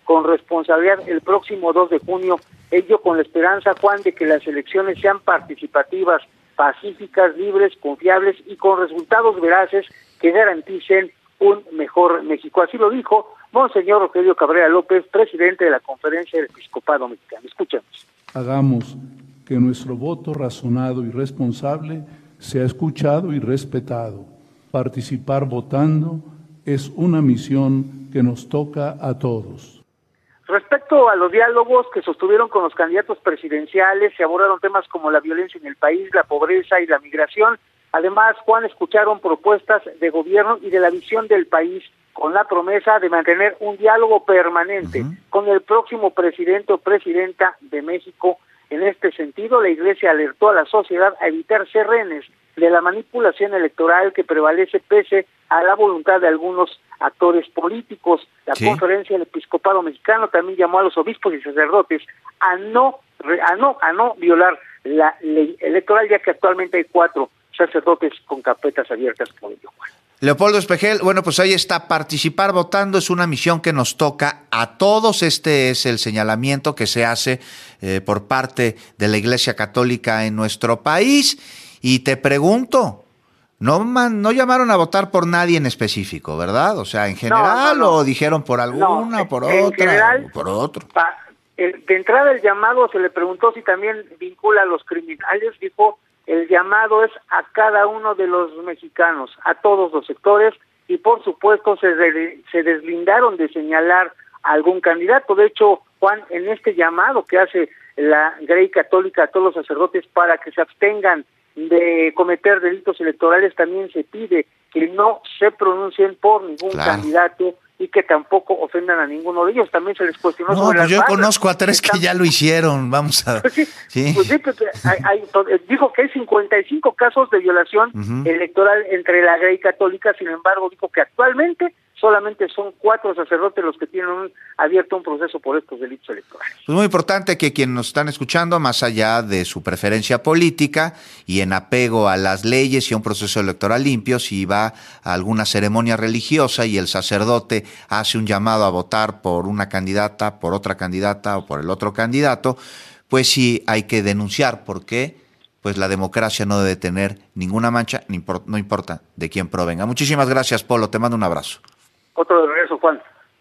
con responsabilidad el próximo dos de junio, ello con la esperanza, Juan, de que las elecciones sean participativas, pacíficas, libres, confiables y con resultados veraces que garanticen un mejor México. Así lo dijo Monseñor Rogelio Cabrera López, presidente de la Conferencia del Episcopado Mexicano. Escuchemos. Hagamos que nuestro voto razonado y responsable sea escuchado y respetado. Participar votando es una misión que nos toca a todos. Respecto a los diálogos que sostuvieron con los candidatos presidenciales, se abordaron temas como la violencia en el país, la pobreza y la migración. Además, Juan, escucharon propuestas de gobierno y de la visión del país, con la promesa de mantener un diálogo permanente uh-huh. con el próximo presidente o presidenta de México. En este sentido, la Iglesia alertó a la sociedad a evitar ser rehenes de la manipulación electoral que prevalece pese a la voluntad de algunos actores políticos. La sí. Conferencia del Episcopado Mexicano también llamó a los obispos y sacerdotes a no a no a no violar la ley electoral, ya que actualmente hay cuatro sacerdotes con carpetas abiertas por ello. Leopoldo Espejel, bueno, pues ahí está, participar votando es una misión que nos toca a todos. Este es el señalamiento que se hace eh, por parte de la Iglesia Católica en nuestro país. Y te pregunto, no man, no llamaron a votar por nadie en específico, ¿verdad? O sea, en general, no, no, no. o dijeron por alguna, no, por en otra, general, o por otro. Pa, el, de entrada el llamado se le preguntó si también vincula a los criminales, dijo, el llamado es a cada uno de los mexicanos, a todos los sectores, y por supuesto se, de, se deslindaron de señalar a algún candidato. De hecho, Juan, en este llamado que hace la Grey Católica a todos los sacerdotes para que se abstengan de cometer delitos electorales, también se pide que no se pronuncien por ningún claro. candidato y que tampoco ofendan a ninguno de ellos. También se les cuestionó no, sobre pues las yo bandas. Conozco a tres que, que ya lo hicieron, vamos a... Pues sí, ¿sí? Pues sí, pues hay, hay, dijo que hay cincuenta y cinco casos de violación uh-huh. electoral entre la Grey Católica, sin embargo dijo que actualmente solamente son cuatro sacerdotes los que tienen un, abierto un proceso por estos delitos electorales. Pues muy importante que quienes nos están escuchando, más allá de su preferencia política y en apego a las leyes y a un proceso electoral limpio, si va a alguna ceremonia religiosa y el sacerdote hace un llamado a votar por una candidata, por otra candidata o por el otro candidato, pues sí hay que denunciar porque pues la democracia no debe tener ninguna mancha, no importa de quién provenga. Muchísimas gracias, Polo, te mando un abrazo. Otro de regreso, Juan.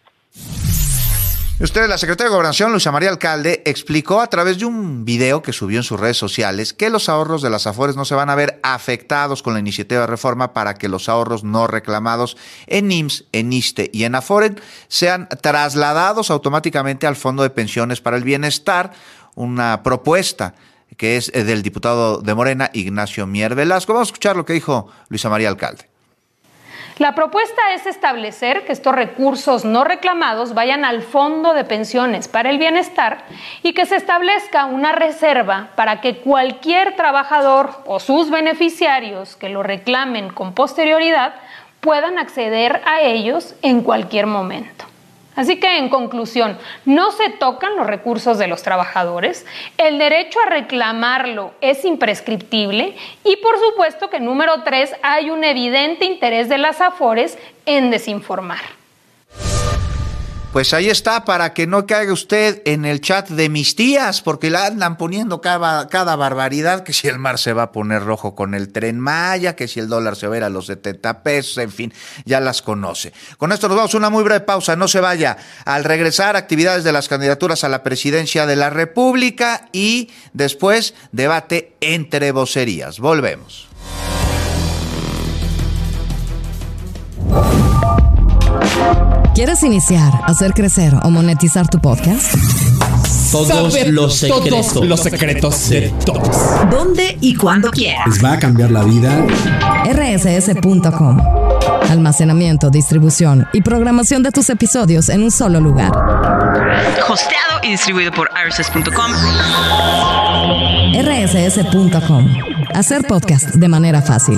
Usted, la secretaria de Gobernación, Luisa María Alcalde, explicó a través de un video que subió en sus redes sociales que los ahorros de las Afores no se van a ver afectados con la iniciativa de reforma para que los ahorros no reclamados en I M S S, en ISSSTE y en Afore sean trasladados automáticamente al Fondo de Pensiones para el Bienestar, una propuesta que es del diputado de Morena, Ignacio Mier Velasco. Vamos a escuchar lo que dijo Luisa María Alcalde. La propuesta es establecer que estos recursos no reclamados vayan al Fondo de Pensiones para el Bienestar y que se establezca una reserva para que cualquier trabajador o sus beneficiarios que lo reclamen con posterioridad puedan acceder a ellos en cualquier momento. Así que, en conclusión, no se tocan los recursos de los trabajadores, el derecho a reclamarlo es imprescriptible y, por supuesto, que número tres, hay un evidente interés de las Afores en desinformar. Pues ahí está, para que no caiga usted en el chat de mis tías, porque la andan poniendo cada, cada barbaridad, que si el mar se va a poner rojo con el Tren Maya, que si el dólar se va a ir a los setenta pesos, en fin, ya las conoce. Con esto nos vamos a una muy breve pausa, no se vaya. Al regresar, actividades de las candidaturas a la presidencia de la República y después debate entre vocerías. Volvemos. ¿Quieres iniciar, hacer crecer o monetizar tu podcast? Todos Saber los secretos. Todos los secretos de todos. ¿Dónde y cuándo quieras? Les va a cambiar la vida. R S S punto com. Almacenamiento, distribución y programación de tus episodios en un solo lugar. Hosteado y distribuido por R S S punto com. R S S punto com. Hacer podcast de manera fácil.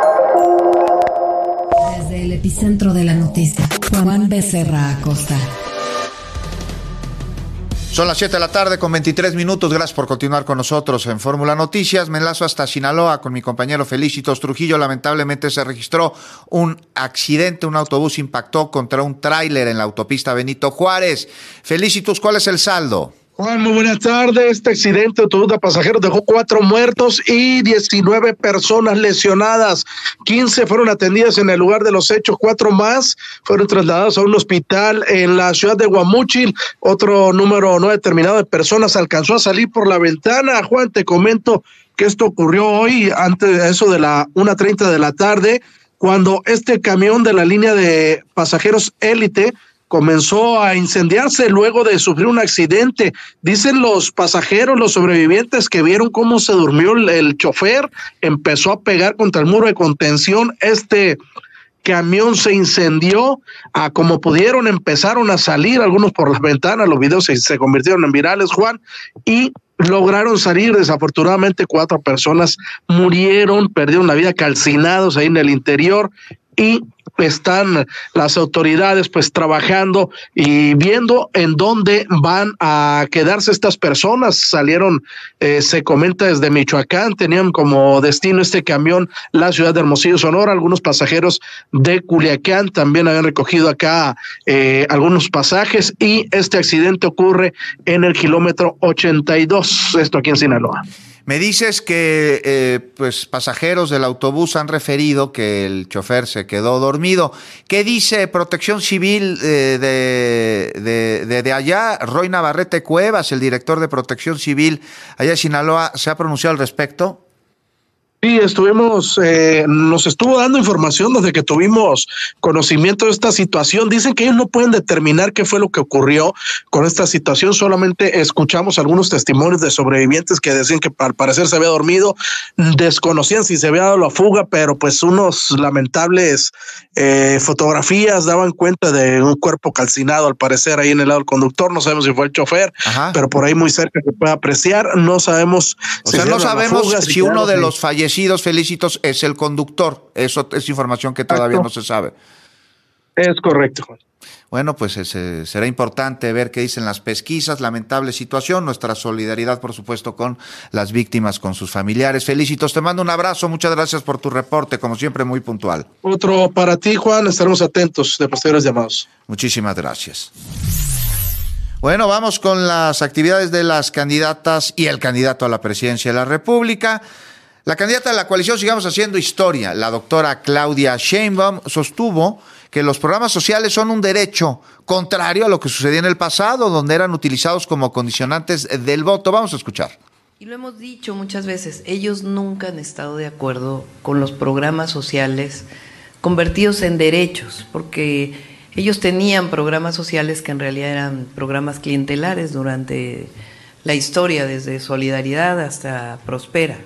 Desde el epicentro de la noticia, Juan Becerra Acosta. Son las siete de la tarde con veintitrés minutos. Gracias por continuar con nosotros en Fórmula Noticias. Me enlazo hasta Sinaloa con mi compañero Felicitos Trujillo. Lamentablemente se registró un accidente. Un autobús impactó contra un tráiler en la autopista Benito Juárez. Felicitos, ¿cuál es el saldo? Juan, muy buenas tardes. Este accidente de autobús de pasajeros dejó cuatro muertos y diecinueve personas lesionadas. quince fueron atendidas en el lugar de los hechos, cuatro más fueron trasladados a un hospital en la ciudad de Guamúchil. Otro número no determinado de personas alcanzó a salir por la ventana. Juan, te comento que esto ocurrió hoy, antes de eso de la una treinta de la tarde, cuando este camión de la línea de pasajeros Élite comenzó a incendiarse luego de sufrir un accidente. Dicen los pasajeros, los sobrevivientes, que vieron cómo se durmió el, el chofer, empezó a pegar contra el muro de contención. Este camión se incendió, a como pudieron empezaron a salir, algunos por las ventanas, los videos se, se convirtieron en virales, Juan, y lograron salir. Desafortunadamente cuatro personas murieron, perdieron la vida calcinados ahí en el interior, y están las autoridades pues trabajando y viendo en dónde van a quedarse estas personas. Salieron, eh, se comenta desde Michoacán, tenían como destino este camión la ciudad de Hermosillo, Sonora. Algunos pasajeros de Culiacán también habían recogido acá eh, algunos pasajes, y este accidente ocurre en el kilómetro ochenta y dos, esto aquí en Sinaloa. Me dices que eh, pues pasajeros del autobús han referido que el chofer se quedó dormido. ¿Qué dice Protección Civil eh, de, de, de, de allá? Roy Navarrete Cuevas, el director de Protección Civil allá de Sinaloa, ¿se ha pronunciado al respecto? Sí, estuvimos, eh, nos estuvo dando información desde que tuvimos conocimiento de esta situación. Dicen que ellos no pueden determinar qué fue lo que ocurrió con esta situación. Solamente escuchamos algunos testimonios de sobrevivientes que decían que al parecer se había dormido, desconocían si se había dado la fuga, pero pues unos lamentables eh, fotografías daban cuenta de un cuerpo calcinado, al parecer ahí en el lado del conductor. No sabemos si fue el chofer, Ajá. pero por ahí muy cerca se puede apreciar. No sabemos o si sea, no sabemos fuga, si, si uno de sí. los fallecidos Felicitos es el conductor. Eso es información que todavía no se sabe. Es correcto. Bueno, pues ese, será importante ver qué dicen las pesquisas. Lamentable situación. Nuestra solidaridad, por supuesto, con las víctimas, con sus familiares. Felicitos, te mando un abrazo. Muchas gracias por tu reporte, como siempre, muy puntual. Otro para ti, Juan. Estaremos atentos de posteriores llamados. Muchísimas gracias. Bueno, vamos con las actividades de las candidatas y el candidato a la presidencia de la República. La candidata de la coalición Sigamos Haciendo Historia, la doctora Claudia Sheinbaum, sostuvo que los programas sociales son un derecho, contrario a lo que sucedía en el pasado, donde eran utilizados como condicionantes del voto. Vamos a escuchar. Y lo hemos dicho muchas veces, ellos nunca han estado de acuerdo con los programas sociales convertidos en derechos, porque ellos tenían programas sociales que en realidad eran programas clientelares durante la historia, desde Solidaridad hasta Prospera.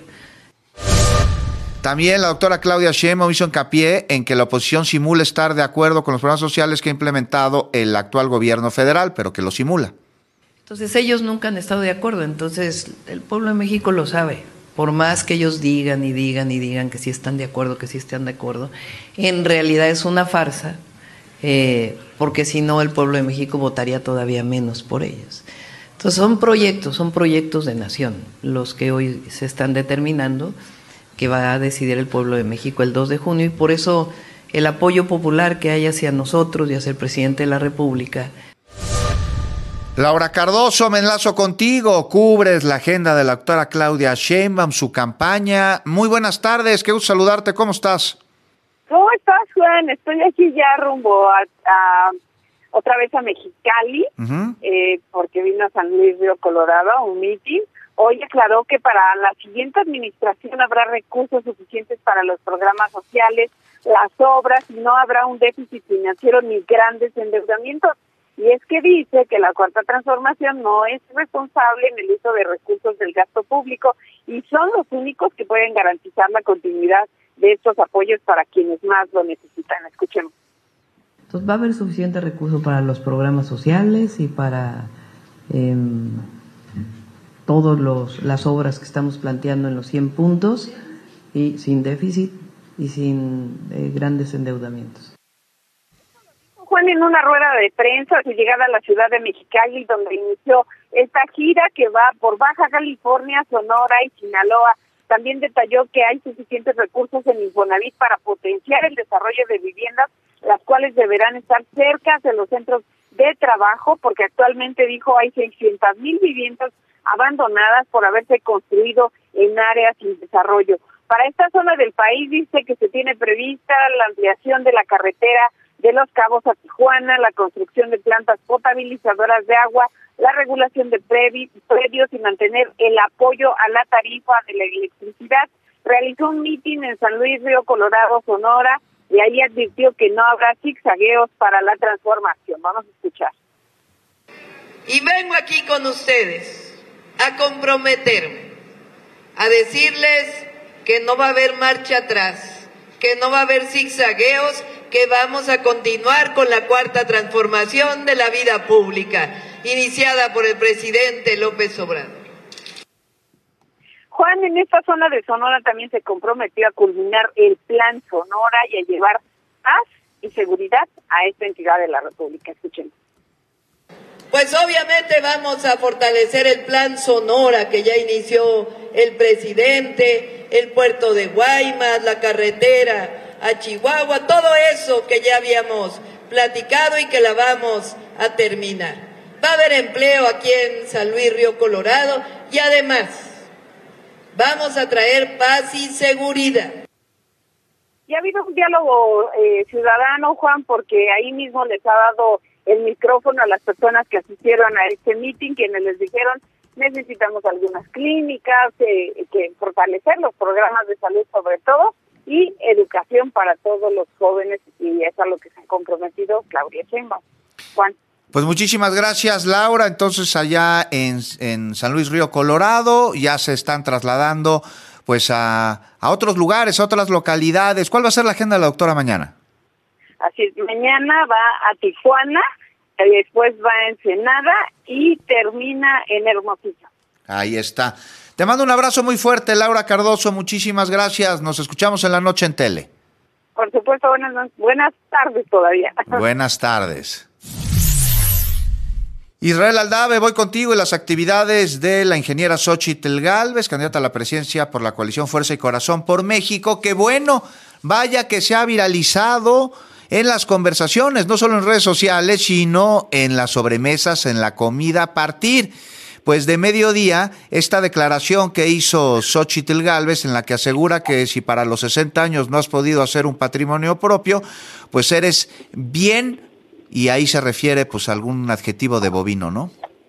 También la doctora Claudia Sheinbaum hizo hincapié en que la oposición simula estar de acuerdo con los programas sociales que ha implementado el actual gobierno federal, pero que lo simula. Entonces ellos nunca han estado de acuerdo, entonces el pueblo de México lo sabe. Por más que ellos digan y digan y digan que sí están de acuerdo, que sí están de acuerdo, en realidad es una farsa, eh, porque si no el pueblo de México votaría todavía menos por ellos. Entonces son proyectos, son proyectos de nación los que hoy se están determinando, que va a decidir el pueblo de México el dos de junio, y por eso el apoyo popular que hay hacia nosotros y hacia el presidente de la República. Laura Cardoso, me enlazo contigo, cubres la agenda de la doctora Claudia Sheinbaum, su campaña. Muy buenas tardes, qué gusto saludarte, ¿cómo estás? ¿Cómo estás, Juan? Estoy aquí ya rumbo a, a otra vez a Mexicali, uh-huh. eh, porque vino a San Luis Río Colorado a un meeting. Hoy aclaró que para la siguiente administración habrá recursos suficientes para los programas sociales, las obras, y no habrá un déficit financiero ni grandes endeudamientos. Y es que dice que la Cuarta Transformación no es responsable en el uso de recursos del gasto público y son los únicos que pueden garantizar la continuidad de estos apoyos para quienes más lo necesitan. Escuchemos. Entonces va a haber suficiente recurso para los programas sociales y para eh, todas las obras que estamos planteando en los cien puntos, y sin déficit y sin eh, grandes endeudamientos. Juan, Juan, en una rueda de prensa a su llegada a la ciudad de Mexicali, donde inició esta gira que va por Baja California, Sonora y Sinaloa, también detalló que hay suficientes recursos en Infonavit para potenciar el desarrollo de viviendas, las cuales deberán estar cerca de los centros de trabajo, porque actualmente, dijo, hay seiscientas mil viviendas abandonadas por haberse construido en áreas sin desarrollo. Para esta zona del país dice que se tiene prevista la ampliación de la carretera de Los Cabos a Tijuana, la construcción de plantas potabilizadoras de agua, la regulación de predios y mantener el apoyo a la tarifa de la electricidad. Realizó un mitin en San Luis Río Colorado, Sonora, y ahí advirtió que no habrá zigzagueos para la transformación. Vamos a escuchar. Y vengo aquí con ustedes a comprometerme, a decirles que no va a haber marcha atrás, que no va a haber zigzagueos, que vamos a continuar con la cuarta transformación de la vida pública, iniciada por el presidente López Obrador. Juan, en esta zona de Sonora también se comprometió a culminar el Plan Sonora y a llevar paz y seguridad a esta entidad de la República. Escuchen. Pues obviamente vamos a fortalecer el Plan Sonora que ya inició el presidente, el puerto de Guaymas, la carretera a Chihuahua, todo eso que ya habíamos platicado y que la vamos a terminar. Va a haber empleo aquí en San Luis Río Colorado y además vamos a traer paz y seguridad. Y ha habido un diálogo eh, ciudadano, Juan, porque ahí mismo les ha dado el micrófono a las personas que asistieron a este meeting, quienes les dijeron necesitamos algunas clínicas, eh, que fortalecer los programas de salud sobre todo, y educación para todos los jóvenes, y es a lo que se ha comprometido Claudia Sheinbaum. Juan. Pues muchísimas gracias, Laura. Entonces, allá en, en San Luis Río Colorado ya se están trasladando pues a, a otros lugares, a otras localidades. ¿Cuál va a ser la agenda de la doctora mañana? Así es, mañana va a Tijuana, después va a Ensenada y termina en Hermosillo. Ahí está. Te mando un abrazo muy fuerte, Laura Cardoso. Muchísimas gracias. Nos escuchamos en la noche en tele. Por supuesto, buenas, buenas tardes todavía. Buenas tardes. Israel Aldave, voy contigo y las actividades de la ingeniera Xóchitl Gálvez, candidata a la presidencia por la coalición Fuerza y Corazón por México. ¡Qué bueno! Vaya que se ha viralizado en las conversaciones, no solo en redes sociales, sino en las sobremesas, en la comida a partir pues de mediodía, esta declaración que hizo Xóchitl Gálvez, en la que asegura que si para los sesenta años no has podido hacer un patrimonio propio, pues eres bien, y ahí se refiere pues a algún adjetivo de bovino, ¿no?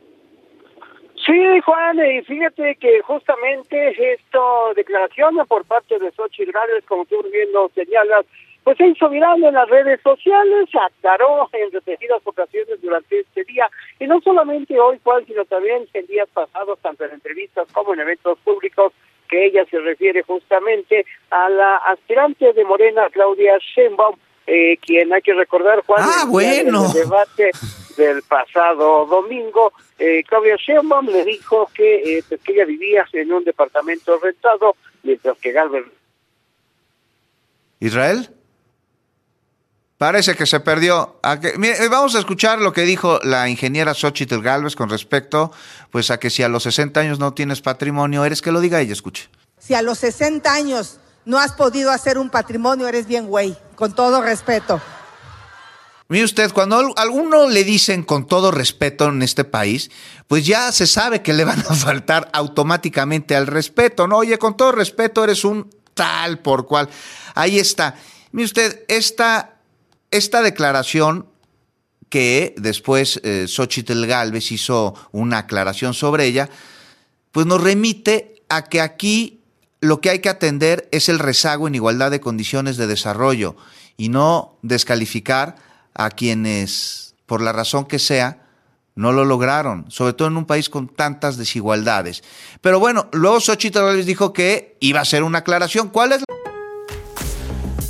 Sí, Juan, y fíjate que justamente esta declaración por parte de Xóchitl Gálvez, como tú bien lo señalas, pues se hizo viral en las redes sociales, aclaró en repetidas ocasiones durante este día, y no solamente hoy, Juan, sino también en días pasados, tanto en entrevistas como en eventos públicos, que ella se refiere justamente a la aspirante de Morena, Claudia Sheinbaum, eh, quien hay que recordar, Juan, ah, bueno. en el debate del pasado domingo, eh, Claudia Sheinbaum le dijo que, eh, pues, que ella vivía en un departamento rentado, mientras que Gálvez... ¿Israel? Parece que se perdió. A que, mire, vamos a escuchar lo que dijo la ingeniera Xóchitl Gálvez con respecto pues a que si a los sesenta años no tienes patrimonio, eres que lo diga ella, escuche. Si a los sesenta años no has podido hacer un patrimonio, eres bien güey, con todo respeto. Mire usted, cuando a alguno le dicen con todo respeto en este país, pues ya se sabe que le van a faltar automáticamente al respeto, ¿no? Oye, con todo respeto eres un tal por cual. Ahí está. Mire usted, esta... Esta declaración que después eh, Xóchitl Gálvez hizo una aclaración sobre ella, pues nos remite a que aquí lo que hay que atender es el rezago en igualdad de condiciones de desarrollo y no descalificar a quienes, por la razón que sea, no lo lograron, sobre todo en un país con tantas desigualdades. Pero bueno, luego Xóchitl Gálvez dijo que iba a hacer una aclaración. ¿Cuál es la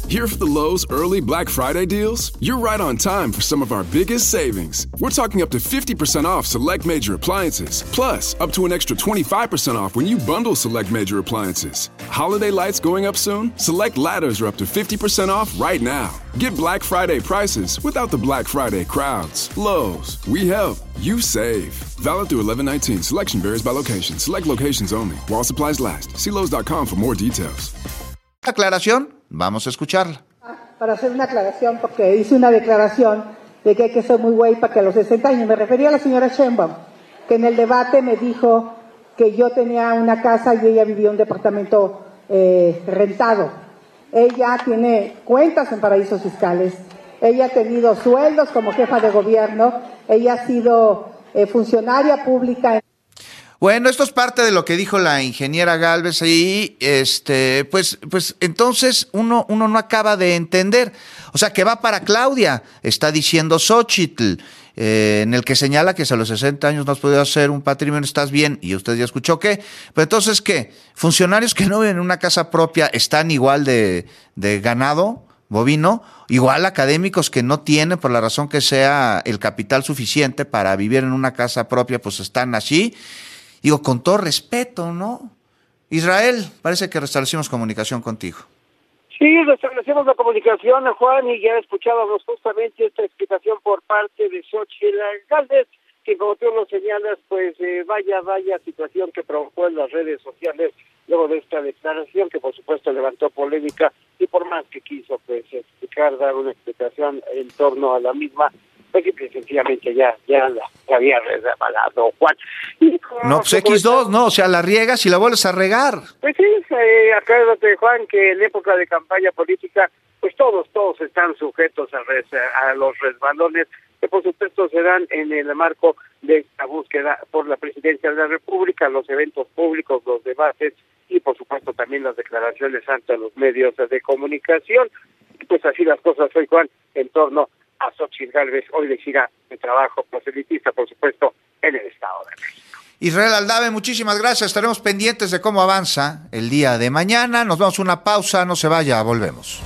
Here for the Lowe's early Black Friday deals? You're right on time for some of our biggest savings. We're talking up to fifty percent off select major appliances, plus up to an extra twenty-five percent off when you bundle select major appliances. Holiday lights going up soon? Select ladders are up to fifty percent off right now. Get Black Friday prices without the Black Friday crowds. Lowe's, we help, you save. Valid through eleven nineteen. Selection varies by location. Select locations only. While supplies last. See Lowe's dot com for more details. Aclaración, vamos a escucharla. Para hacer una aclaración, porque hice una declaración de que hay que ser muy güey para que a los sesenta años, me refería a la señora Sheinbaum, que en el debate me dijo que yo tenía una casa y ella vivía en un departamento eh, rentado. Ella tiene cuentas en paraísos fiscales, ella ha tenido sueldos como jefa de gobierno, ella ha sido eh, funcionaria pública. Bueno, esto es parte de lo que dijo la ingeniera Gálvez y este, pues, pues entonces uno, uno no acaba de entender. O sea, que va para Claudia, está diciendo Xóchitl, eh, en el que señala que si a los sesenta años no has podido hacer un patrimonio, estás bien, y usted ya escuchó qué. Pero entonces, ¿qué? ¿Funcionarios que no viven en una casa propia están igual de, de ganado bovino? Igual académicos que no tienen, por la razón que sea, el capital suficiente para vivir en una casa propia, pues están así. Digo, con todo respeto, ¿no? Israel, parece que restablecimos comunicación contigo. Sí, restablecemos la comunicación, Juan, y ya escuchábamos justamente esta explicación por parte de Xóchitl Gálvez, que como tú lo señalas, pues eh, vaya, vaya situación que provocó en las redes sociales luego de esta declaración, que por supuesto levantó polémica, y por más que quiso pues explicar, dar una explicación en torno a la misma, pues que sencillamente ya, ya la, la había resbalado, Juan. Y, no, pues equis dos, no, o sea, la riegas y la vuelves a regar. Pues sí, eh, acuérdate, Juan, que en época de campaña política, pues todos, todos están sujetos a, res, a los resbalones, que por supuesto se dan en el marco de esta búsqueda por la presidencia de la República, los eventos públicos, los debates y por supuesto también las declaraciones ante los medios de comunicación. Pues así las cosas hoy, Juan, en torno a Xóchitl Gálvez, hoy le gira el trabajo proselitista, por supuesto, en el Estado de México. Israel Aldave, muchísimas gracias. Estaremos pendientes de cómo avanza el día de mañana. Nos vamos a una pausa, no se vaya, volvemos.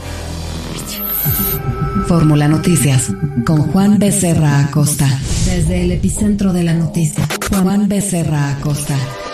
Fórmula Noticias, con Juan Becerra Acosta. Desde el epicentro de la noticia, Juan Becerra Acosta.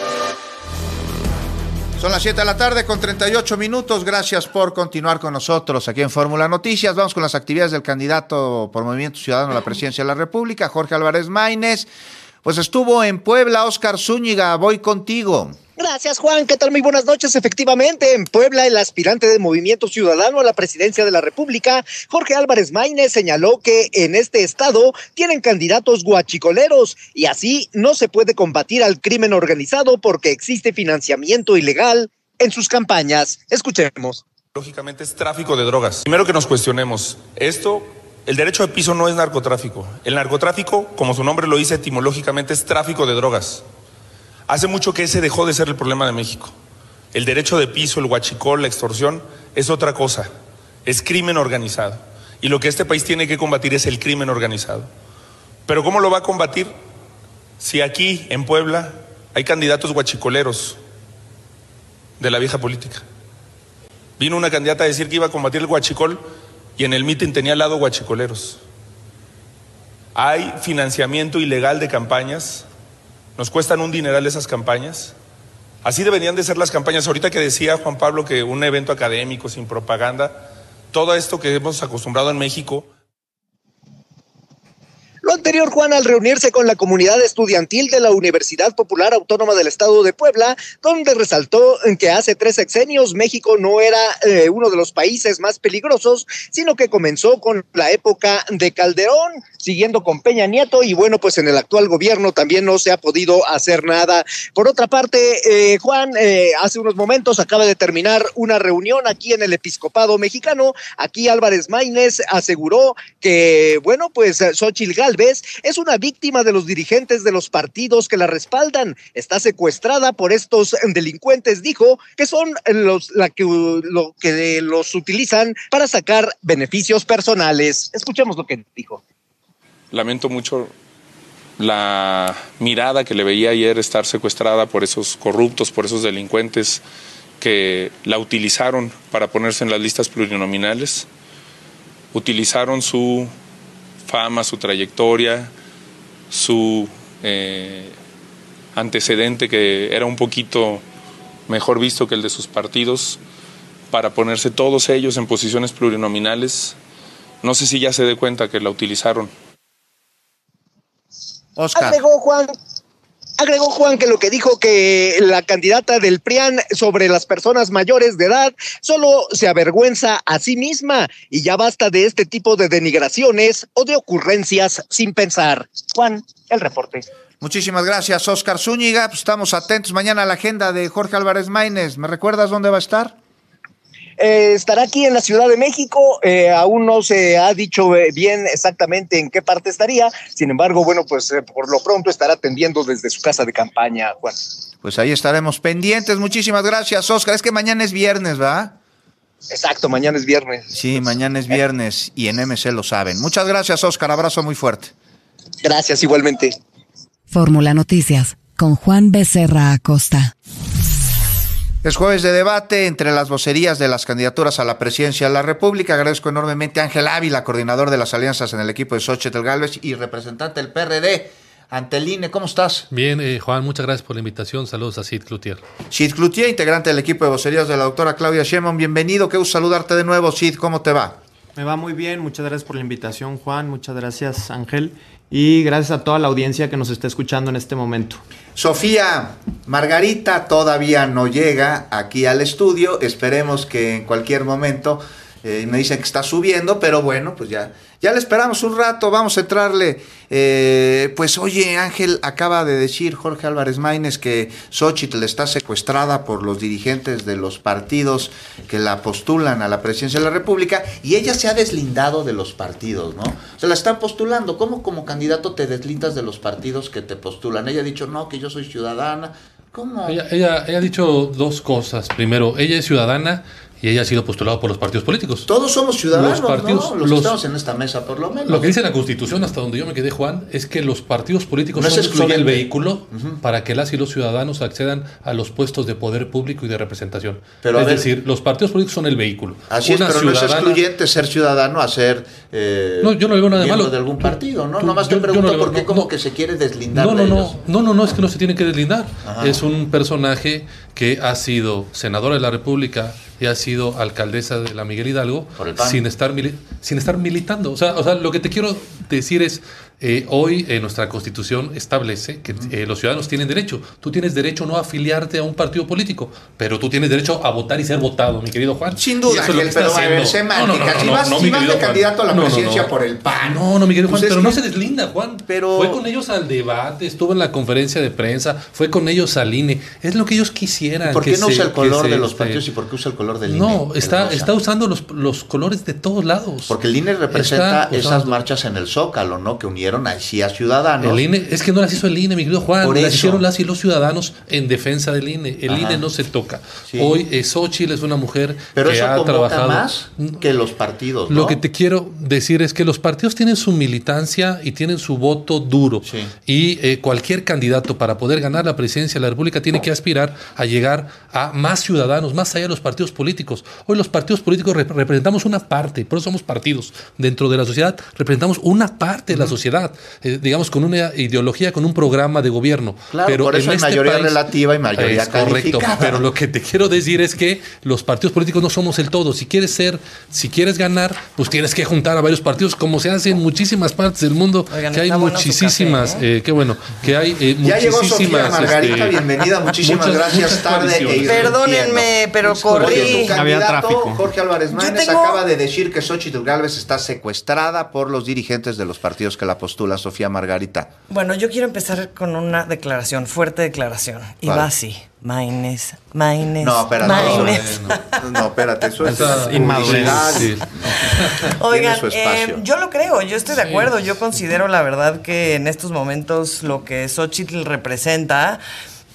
Son las siete de la tarde con treinta y ocho minutos. Gracias por continuar con nosotros aquí en Fórmula Noticias. Vamos con las actividades del candidato por Movimiento Ciudadano a la presidencia de la República, Jorge Álvarez Maínez. Pues estuvo en Puebla. Óscar Zúñiga, voy contigo. Gracias, Juan. ¿Qué tal? Muy buenas noches. Efectivamente, en Puebla, el aspirante de Movimiento Ciudadano a la presidencia de la República, Jorge Álvarez Maínez, señaló que en este estado tienen candidatos guachicoleros y así no se puede combatir al crimen organizado porque existe financiamiento ilegal en sus campañas. Escuchemos. Lógicamente es tráfico de drogas. Primero que nos cuestionemos, esto, el derecho de piso no es narcotráfico. El narcotráfico, como su nombre lo dice etimológicamente, es tráfico de drogas. Hace mucho que ese dejó de ser el problema de México. El derecho de piso, el huachicol, la extorsión, es otra cosa. Es crimen organizado. Y lo que este país tiene que combatir es el crimen organizado. Pero ¿cómo lo va a combatir si aquí, en Puebla, hay candidatos guachicoleros de la vieja política? Vino una candidata a decir que iba a combatir el huachicol y en el mitin tenía al lado guachicoleros. Hay financiamiento ilegal de campañas. Nos cuestan un dineral esas campañas. Así deberían de ser las campañas. Ahorita que decía Juan Pablo que un evento académico sin propaganda, todo esto que hemos acostumbrado en México. Lo anterior, Juan, al reunirse con la comunidad estudiantil de la Universidad Popular Autónoma del Estado de Puebla, donde resaltó que hace tres sexenios México no era eh, uno de los países más peligrosos, sino que comenzó con la época de Calderón, siguiendo con Peña Nieto, y bueno, pues en el actual gobierno también no se ha podido hacer nada. Por otra parte, eh, Juan, eh, hace unos momentos acaba de terminar una reunión aquí en el Episcopado Mexicano. Aquí Álvarez Maínez aseguró que, bueno, pues Xóchitl Gálvez es una víctima de los dirigentes de los partidos que la respaldan. Está secuestrada por estos delincuentes, dijo, que son los la que, lo que los utilizan para sacar beneficios personales. Escuchemos lo que dijo. Lamento mucho la mirada que le veía ayer estar secuestrada por esos corruptos, por esos delincuentes que la utilizaron para ponerse en las listas plurinominales, utilizaron su fama, su trayectoria, su eh, antecedente que era un poquito mejor visto que el de sus partidos, para ponerse todos ellos en posiciones plurinominales. No sé si ya se dé cuenta que la utilizaron. Oscar. Agregó Juan, agregó Juan que lo que dijo que la candidata del P R I A N sobre las personas mayores de edad solo se avergüenza a sí misma y ya basta de este tipo de denigraciones o de ocurrencias sin pensar. Juan, el reporte. Muchísimas gracias, Oscar Zúñiga. Pues estamos atentos mañana a la agenda de Jorge Álvarez Maínez. ¿Me recuerdas dónde va a estar? Eh, estará aquí en la Ciudad de México, eh, aún no se ha dicho bien exactamente en qué parte estaría, sin embargo, bueno, pues eh, por lo pronto estará atendiendo desde su casa de campaña, Juan. Pues ahí estaremos pendientes. Muchísimas gracias, Oscar. Es que mañana es viernes, ¿verdad? Exacto, mañana es viernes. Sí, mañana es viernes y en M C lo saben. Muchas gracias, Oscar. Abrazo muy fuerte. Gracias, igualmente. Fórmula Noticias con Juan Becerra Acosta. Es jueves de debate entre las vocerías de las candidaturas a la presidencia de la República. Agradezco enormemente a Ángel Ávila, coordinador de las alianzas en el equipo de Xóchitl Gálvez y representante del P R D ante el I N E. ¿Cómo estás? Bien, eh, Juan, muchas gracias por la invitación. Saludos a Cid Cloutier. Cid Cloutier, integrante del equipo de vocerías de la doctora Claudia Sheinbaum. Bienvenido, qué gusto saludarte de nuevo. Cid, ¿cómo te va? Me va muy bien, muchas gracias por la invitación, Juan. Muchas gracias, Ángel. Y gracias a toda la audiencia que nos está escuchando en este momento. Sofía, Margarita todavía no llega aquí al estudio. Esperemos que en cualquier momento, eh, me dicen que está subiendo, pero bueno, pues ya, ya le esperamos un rato. Vamos a entrarle. Eh, pues oye, Ángel, acaba de decir Jorge Álvarez Maínez que Xóchitl está secuestrada por los dirigentes de los partidos que la postulan a la presidencia de la República y ella se ha deslindado de los partidos, ¿no? Se la están postulando. ¿Cómo como candidato te deslindas de los partidos que te postulan? Ella ha dicho, no, que yo soy ciudadana. ¿Cómo? Ella, ella, ella ha dicho dos cosas. Primero, ella es ciudadana y ella ha sido postulada por los partidos políticos. Todos somos ciudadanos, los partidos, ¿no? Los, los que estamos en esta mesa, por lo menos. Lo que dice la Constitución, hasta donde yo me quedé, Juan, es que los partidos políticos no son, es son el vehículo uh-huh. para que las y los ciudadanos accedan a los puestos de poder público y de representación. Pero, es ver, decir, los partidos políticos son el vehículo. Así Una es, pero ciudadana, no es excluyente ser ciudadano a ser eh, no, yo no le veo nada de malo. de algún partido, ¿no? Tú, Nomás yo, te pregunto no por qué no, como no, que se quiere deslindar no, no, de no, ellos. No, no, no, es que no se tiene que deslindar. Ajá. Es un personaje que ha sido senadora de la República y ha sido alcaldesa de la Miguel Hidalgo sin estar mili- sin estar militando. O sea, o sea, lo que te quiero decir es, eh, hoy eh, nuestra Constitución establece que eh, los ciudadanos tienen derecho. Tú tienes derecho no a afiliarte a un partido político, pero tú tienes derecho a votar y ser votado, mi querido Juan. Sin duda, Ángel, es pero a ver, semántica. No, no, no, si vas, no, no, si vas de candidato a la no, presidencia no, no. por el P A N. No, no, mi querido Juan, pues pero que... no se deslinda, Juan. Pero... Fue con ellos al debate, estuvo en la conferencia de prensa, fue con ellos al I N E. Es lo que ellos quisieran. ¿Por qué que no se, usa el color de se, los este... partidos y por qué usa el color del no, I N E? No, está, está usando los, los colores de todos lados. Porque el I N E representa esas marchas en el Zócalo, ¿no? Que unieron así a ciudadanos. El I N E, es que no las hizo el I N E, mi querido Juan, por las eso. hicieron las y los ciudadanos en defensa del I N E. El Ajá. I N E no se toca. Sí. Hoy eh, Xóchitl es una mujer Pero que eso ha trabajado más que los partidos, ¿no? Lo que te quiero decir es que los partidos tienen su militancia y tienen su voto duro. Sí. Y eh, cualquier candidato para poder ganar la presidencia de la República tiene que aspirar a llegar a más ciudadanos, más allá de los partidos políticos. Hoy los partidos políticos rep- representamos una parte, por eso somos partidos. Dentro de la sociedad representamos una parte de la sociedad, eh, digamos, con una ideología, con un programa de gobierno. Claro, pero por eso hay este mayoría país, relativa y mayoría es correcto, calificada. Pero lo que te quiero decir es que los partidos políticos no somos el todo. Si quieres ser, si quieres ganar, pues tienes que juntar a varios partidos, como se hace en muchísimas partes del mundo. Oigan, que hay muchísimas, café, ¿eh? Eh, qué bueno, que hay eh, ya muchísimas. Llegó Sofía Margarita, este, bienvenida, muchísimas muchas, gracias, muchas tarde e Perdónenme, pero corrí. Tu candidato, Jorge Álvarez Maínez, tengo... acaba de decir que Xóchitl Gálvez está secuestrada por los dirigentes de los partidos que la postula. Sofía Margarita. Bueno, yo quiero empezar con una declaración, fuerte declaración, y vale. va así. Maínez, Maínez, No, espérate. Maínez. No, no, espérate, eso es inmadurez. Sí. Oigan, eh, yo lo creo, yo estoy de acuerdo. Yo considero la verdad que en estos momentos lo que Xóchitl representa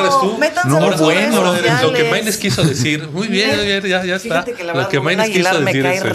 ahora eres tú. Métanse ahora, a los bueno, redes ahora, lo que sociales. Maines quiso decir. Muy bien, ya, ya, ya está. Fíjate que la lo verdad, que Rubén Maines quiso Aguilar me decir cae es eso. re bien.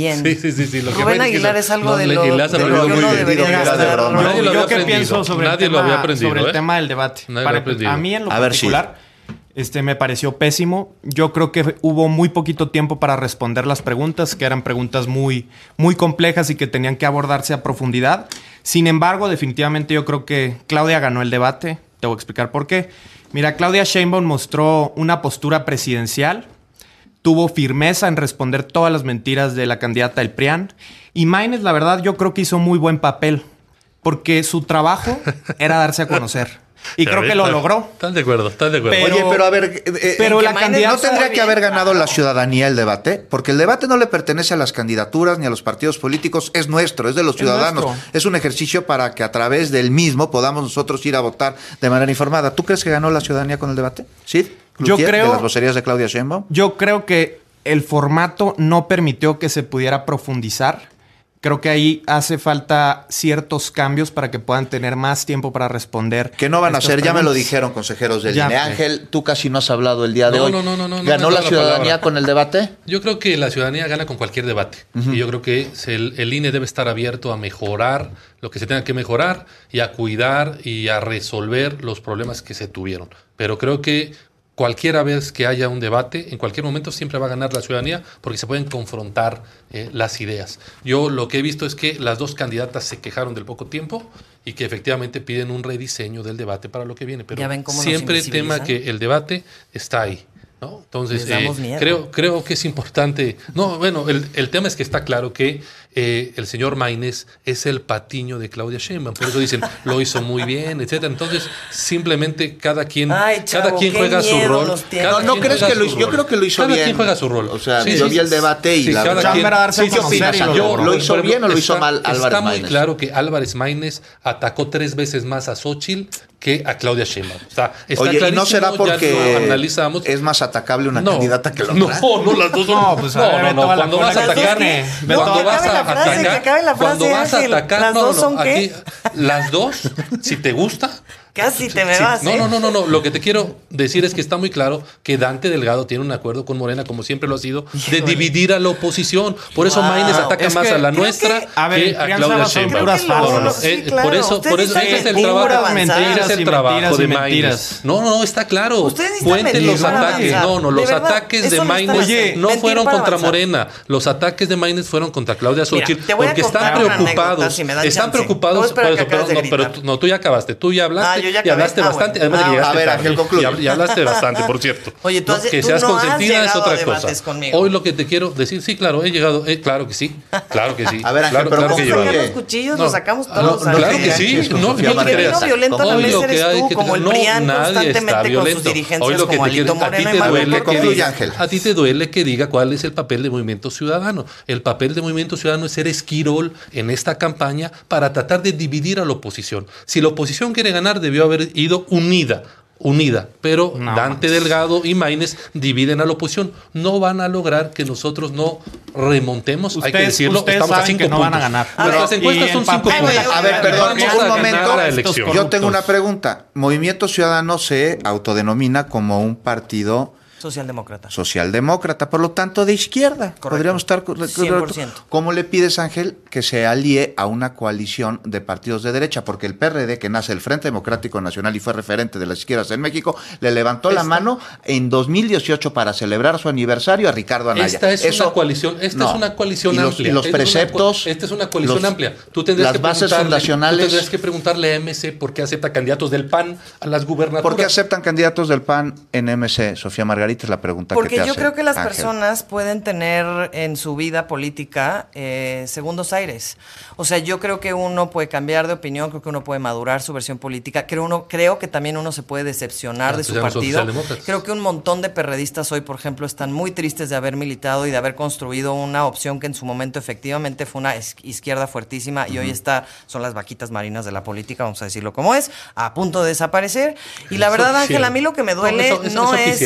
bien. Sí, sí, sí. sí lo Rubén que Aguilar que es algo no, de le, lo, le de lo que uno debería gastar. No, nadie lo yo había qué pienso sobre, nadie el, lo tema, había aprendido, sobre ¿eh? el tema del debate. Para, a mí en lo a particular, ver, sí. este, me pareció pésimo. Yo creo que hubo muy poquito tiempo para responder las preguntas, que eran preguntas muy, muy complejas y que tenían que abordarse a profundidad. Sin embargo, definitivamente yo creo que Claudia ganó el debate. Te voy a explicar por qué. Mira, Claudia Sheinbaum mostró una postura presidencial, tuvo firmeza en responder todas las mentiras de la candidata del P R I A N. Y Maínez, la verdad, yo creo que hizo muy buen papel, porque su trabajo era darse a conocer. Y creo que lo logró. Están de acuerdo, están de acuerdo. Pero, Oye, pero a ver, eh, pero la candidata ¿no tendría que haber ganado la ciudadanía el debate? Porque el debate no le pertenece a las candidaturas ni a los partidos políticos, es nuestro, es de los ciudadanos. Es, es un ejercicio para que a través del mismo podamos nosotros ir a votar de manera informada. ¿Tú crees que ganó la ciudadanía con el debate? ¿Sí? Yo creo, de las vocerías de Claudia Sheinbaum. Yo creo que el formato no permitió que se pudiera profundizar. Creo que ahí hace falta ciertos cambios para que puedan tener más tiempo para responder. Que no van a hacer, ya me lo dijeron consejeros del I N E. Ángel, tú casi no has hablado el día de no, hoy. No, no, no, no. ¿Ganó no la ciudadanía la con el debate? Yo creo que la ciudadanía gana con cualquier debate. Uh-huh. Y yo creo que el, el I N E debe estar abierto a mejorar lo que se tenga que mejorar y a cuidar y a resolver los problemas que se tuvieron. Pero creo que cualquiera vez que haya un debate, en cualquier momento siempre va a ganar la ciudadanía porque se pueden confrontar eh, las ideas. Yo lo que he visto es que las dos candidatas se quejaron del poco tiempo y que efectivamente piden un rediseño del debate para lo que viene. Pero siempre el tema que el debate está ahí, ¿no? Entonces, eh, creo, creo que es importante. No, bueno, el, el tema es que está claro que eh, el señor Maínez es el patiño de Claudia Sheinbaum. Por eso dicen, lo hizo muy bien, etcétera. Entonces, simplemente cada quien, Ay, chavo, cada quien juega su rol. No, no crees que lo hizo, yo creo que lo hizo cada bien. Cada quien juega su rol. O sea, sí, yo sí, vi el debate y sí, la verdad. quien, sí, ¿qué opinas? Yo, ¿Lo hizo bien o lo hizo mal Álvarez Está muy Maínez? claro que Álvarez Maínez atacó tres veces más a Xóchitl que a Claudia Sheinbaum. O sea, está Oye, ¿y no será porque analizamos. es más atacable una no, candidata que la otra? No, no, las dos son. No, pues, no, no, no. Cuando vas a atacar, cuando vas a atacar, cuando vas a atacar, no, no, aquí las dos, si te gusta. Casi te me sí, vas. No, ¿eh? no, no, no, no. Lo que te quiero decir es que está muy claro que Dante Delgado tiene un acuerdo con Morena, como siempre lo ha sido, de dividir a la oposición. Por eso wow. Maínez ataca es más a la nuestra que, a, ver, que a Claudia Sheinbaum. No, no, sí, eh, claro. Por eso, por eso ese es el trabajo, ese es el trabajo de Maínez. No, no, no, está claro. Cuenten los ataques. No, no, los ataques de Maínez no fueron contra Morena. Los ataques de Maínez fueron contra Claudia Xóchitl porque están preocupados. Están preocupados por eso. Pero no, tú ya acabaste. Tú ya hablaste. Ya y hablaste ah, bastante, bueno. además ah, de que llegaste a ver, Ángel, concluye. Y, y hablaste bastante, por cierto. Oye, tú, ¿no? has, que tú seas no consentida has es otra cosa. Conmigo. Hoy lo que te quiero decir, sí, claro, he llegado, eh, claro que sí, claro que sí. A ver, Ángel, claro, pero claro que llevamos los cuchillos, no, los sacamos todos. No, claro que sí, no, no te creas. Violento Hoy lo que hay tú, que como el no, P R I A N nadie está violento. Hoy lo que te quiero, a ti te duele que diga, a ti te duele que diga cuál es el papel de Movimiento Ciudadano. El papel de Movimiento Ciudadano es ser esquirol en esta campaña para tratar de dividir a la oposición. Si la oposición quiere ganar, debió haber ido unida. Unida, pero no, Dante Delgado y Maínez dividen a la oposición. No van a lograr que nosotros no remontemos. Ustedes, hay que decirlo, estamos a cinco que no puntos. van a ganar. Nuestras encuestas son cinco puntos. A ver, perdón, un momento. Yo Yo tengo una pregunta. Movimiento Ciudadano se autodenomina como un partido socialdemócrata. Socialdemócrata, por lo tanto de izquierda. Correcto. Podríamos estar cien por ciento. ¿Cómo le pides, Ángel, que se alíe a una coalición de partidos de derecha? Porque el P R D, que nace el Frente Democrático Nacional y fue referente de las izquierdas en México, le levantó Esta. la mano en dos mil dieciocho para celebrar su aniversario a Ricardo Anaya. Esta es Eso, una coalición, esta no. es una coalición y los, amplia. Y los esta preceptos. Es una, esta es una coalición los, amplia. Tú tendrías las que bases fundacionales. Tú tendrías que preguntarle a M C por qué acepta candidatos del P A N a las gubernaturas. ¿Por qué aceptan candidatos del P A N en M C? Sofía Margarita es la pregunta Porque que te yo hace, creo que las Ángel. personas pueden tener en su vida política eh, segundos aires. O sea, yo creo que uno puede cambiar de opinión, creo que uno puede madurar su versión política. Creo, uno, creo que también uno se puede decepcionar ah, de su partido. Creo que un montón de perredistas hoy, por ejemplo, están muy tristes de haber militado y de haber construido una opción que en su momento efectivamente fue una izquierda fuertísima uh-huh. y hoy está, son las vaquitas marinas de la política, vamos a decirlo como es, a punto de desaparecer. Y la verdad, Ángel, a mí lo que me duele no, eso, eso no es quisieron, que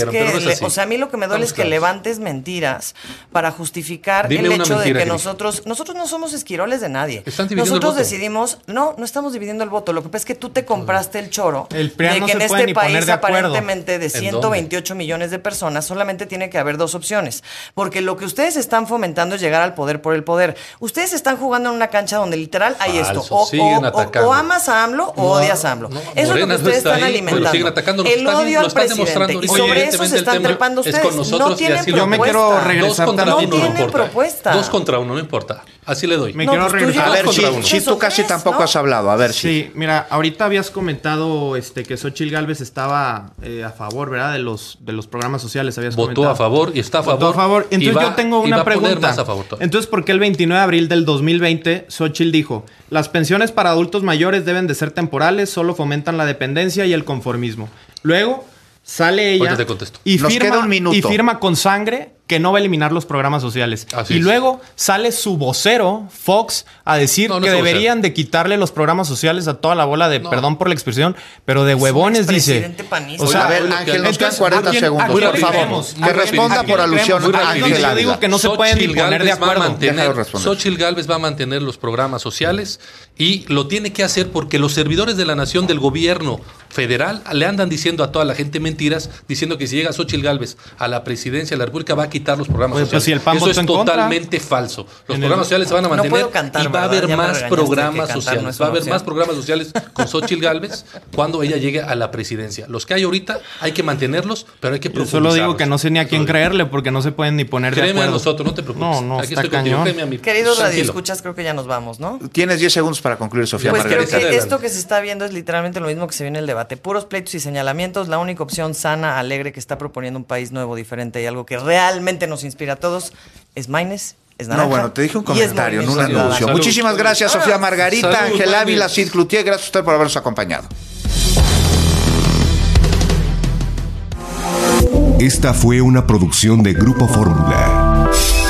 duele. así. O sea, a mí lo que me duele Estamos es que claros. levantes mentiras para justificar Dime el una hecho mentira, de que Jennifer. nosotros, nosotros no somos esquiroles de nadie. Están dividiendo Nosotros el voto. decidimos, no, no estamos dividiendo el voto. Lo que pasa es que tú te compraste el choro El P R I A de no que se en puede este ni poner país de acuerdo. aparentemente de ¿En ciento veintiocho millones de personas solamente tiene que haber dos opciones. Porque lo que ustedes están fomentando es llegar al poder por el poder. Ustedes están jugando en una cancha donde literal hay Falso, esto. O, siguen o- atacando. o amas a AMLO o No, odias a AMLO. no, Eso es lo Morena que no ustedes está están ahí, alimentando. pero siguen atacando. Lo El están- odio lo al están presidente. demostrando Y ahorita. sobre eso se Evidentemente están el tema trepando es ustedes. con nosotros No y tienen así lo- Yo me quiero propuesta. regresar Dos contra tantito. uno, no tienen importa. propuesta. Dos contra uno, no importa. Así le doy. Me No, quiero pues tú regresar. A llevas ver, contra si, uno. si tú casi ¿no? tampoco has hablado. A ver, si. Sí, mira, ahorita habías comentado este, que Xochitl Gálvez estaba eh, a favor, ¿verdad? De los, de los programas sociales. Habías Votó comentado. a favor y está a favor. Votó a favor. y Entonces va- yo tengo y una va a poner pregunta. más a favor todavía. Entonces, ¿por qué el veintinueve de abril del dos mil veinte Xochitl dijo, las pensiones para adultos mayores deben de ser temporales, solo fomentan la dependencia y el conformismo? Luego sale ella Ahorita te contesto. y Nos firma, queda un minuto. y firma con sangre que no va a eliminar los programas sociales. Así y es. luego sale su vocero, Fox, a decir No, no que es su vocero. deberían de quitarle los programas sociales a toda la bola de, perdón por la expresión, pero de huevones, dice. expresidente panista. O sea, a ver, hoy lo que- Ángel, nos quedan entonces, cuarenta ¿a quién- segundos, a quién por le favor. creemos? Que ¿A quién- responda a quién por le alusión creemos? a Ángel, Ángel yo digo Ávila. que no se pueden ni Xochitl poner de Gálvez va a acuerdo. mantener- Déjalo responder. Xochitl Gálvez va a mantener los programas sociales y lo tiene que hacer porque los servidores de la nación, del gobierno federal, le andan diciendo a toda la gente mentiras, diciendo que si llega Xochitl Gálvez a la presidencia de la República va a quitar los programas Oye, pues sociales. si el P A N Eso votó es en contra. totalmente falso. Los En el- programas sociales se van a No mantener puedo cantar, y va a ¿verdad? haber Ya me más regañaste que programas cantar no sociales. es Va a una haber opción. más programas sociales con Xochitl Gálvez cuando ella llegue a la presidencia. Los que hay ahorita hay que mantenerlos, pero hay que Yo profundizarlos. solo digo que no sé ni a quién creerle porque no se pueden ni poner de Créeme a acuerdo. nosotros, no te preocupes. No, no, Aquí está estoy contigo, cañón. créeme a mí. Queridos Tranquilo. radioescuchas, creo que ya nos vamos, ¿no? Tienes diez segundos para concluir, Sofía Pues creo Margarita. que Adelante. esto que se está viendo es literalmente lo mismo que se ve en el debate. Puros pleitos y señalamientos. La única opción sana, alegre, que está proponiendo un país nuevo, diferente y algo que realmente nos inspira a todos es Maines, es Naranja. No, bueno, te dije un y es comentario, no un Movimiento anuncio. Ciudadano. Muchísimas gracias, Sofía Margarita, Salud, Ángel Maines. Ávila, Cid Cloutier. Gracias a usted por habernos acompañado. Esta fue una producción de Grupo Fórmula.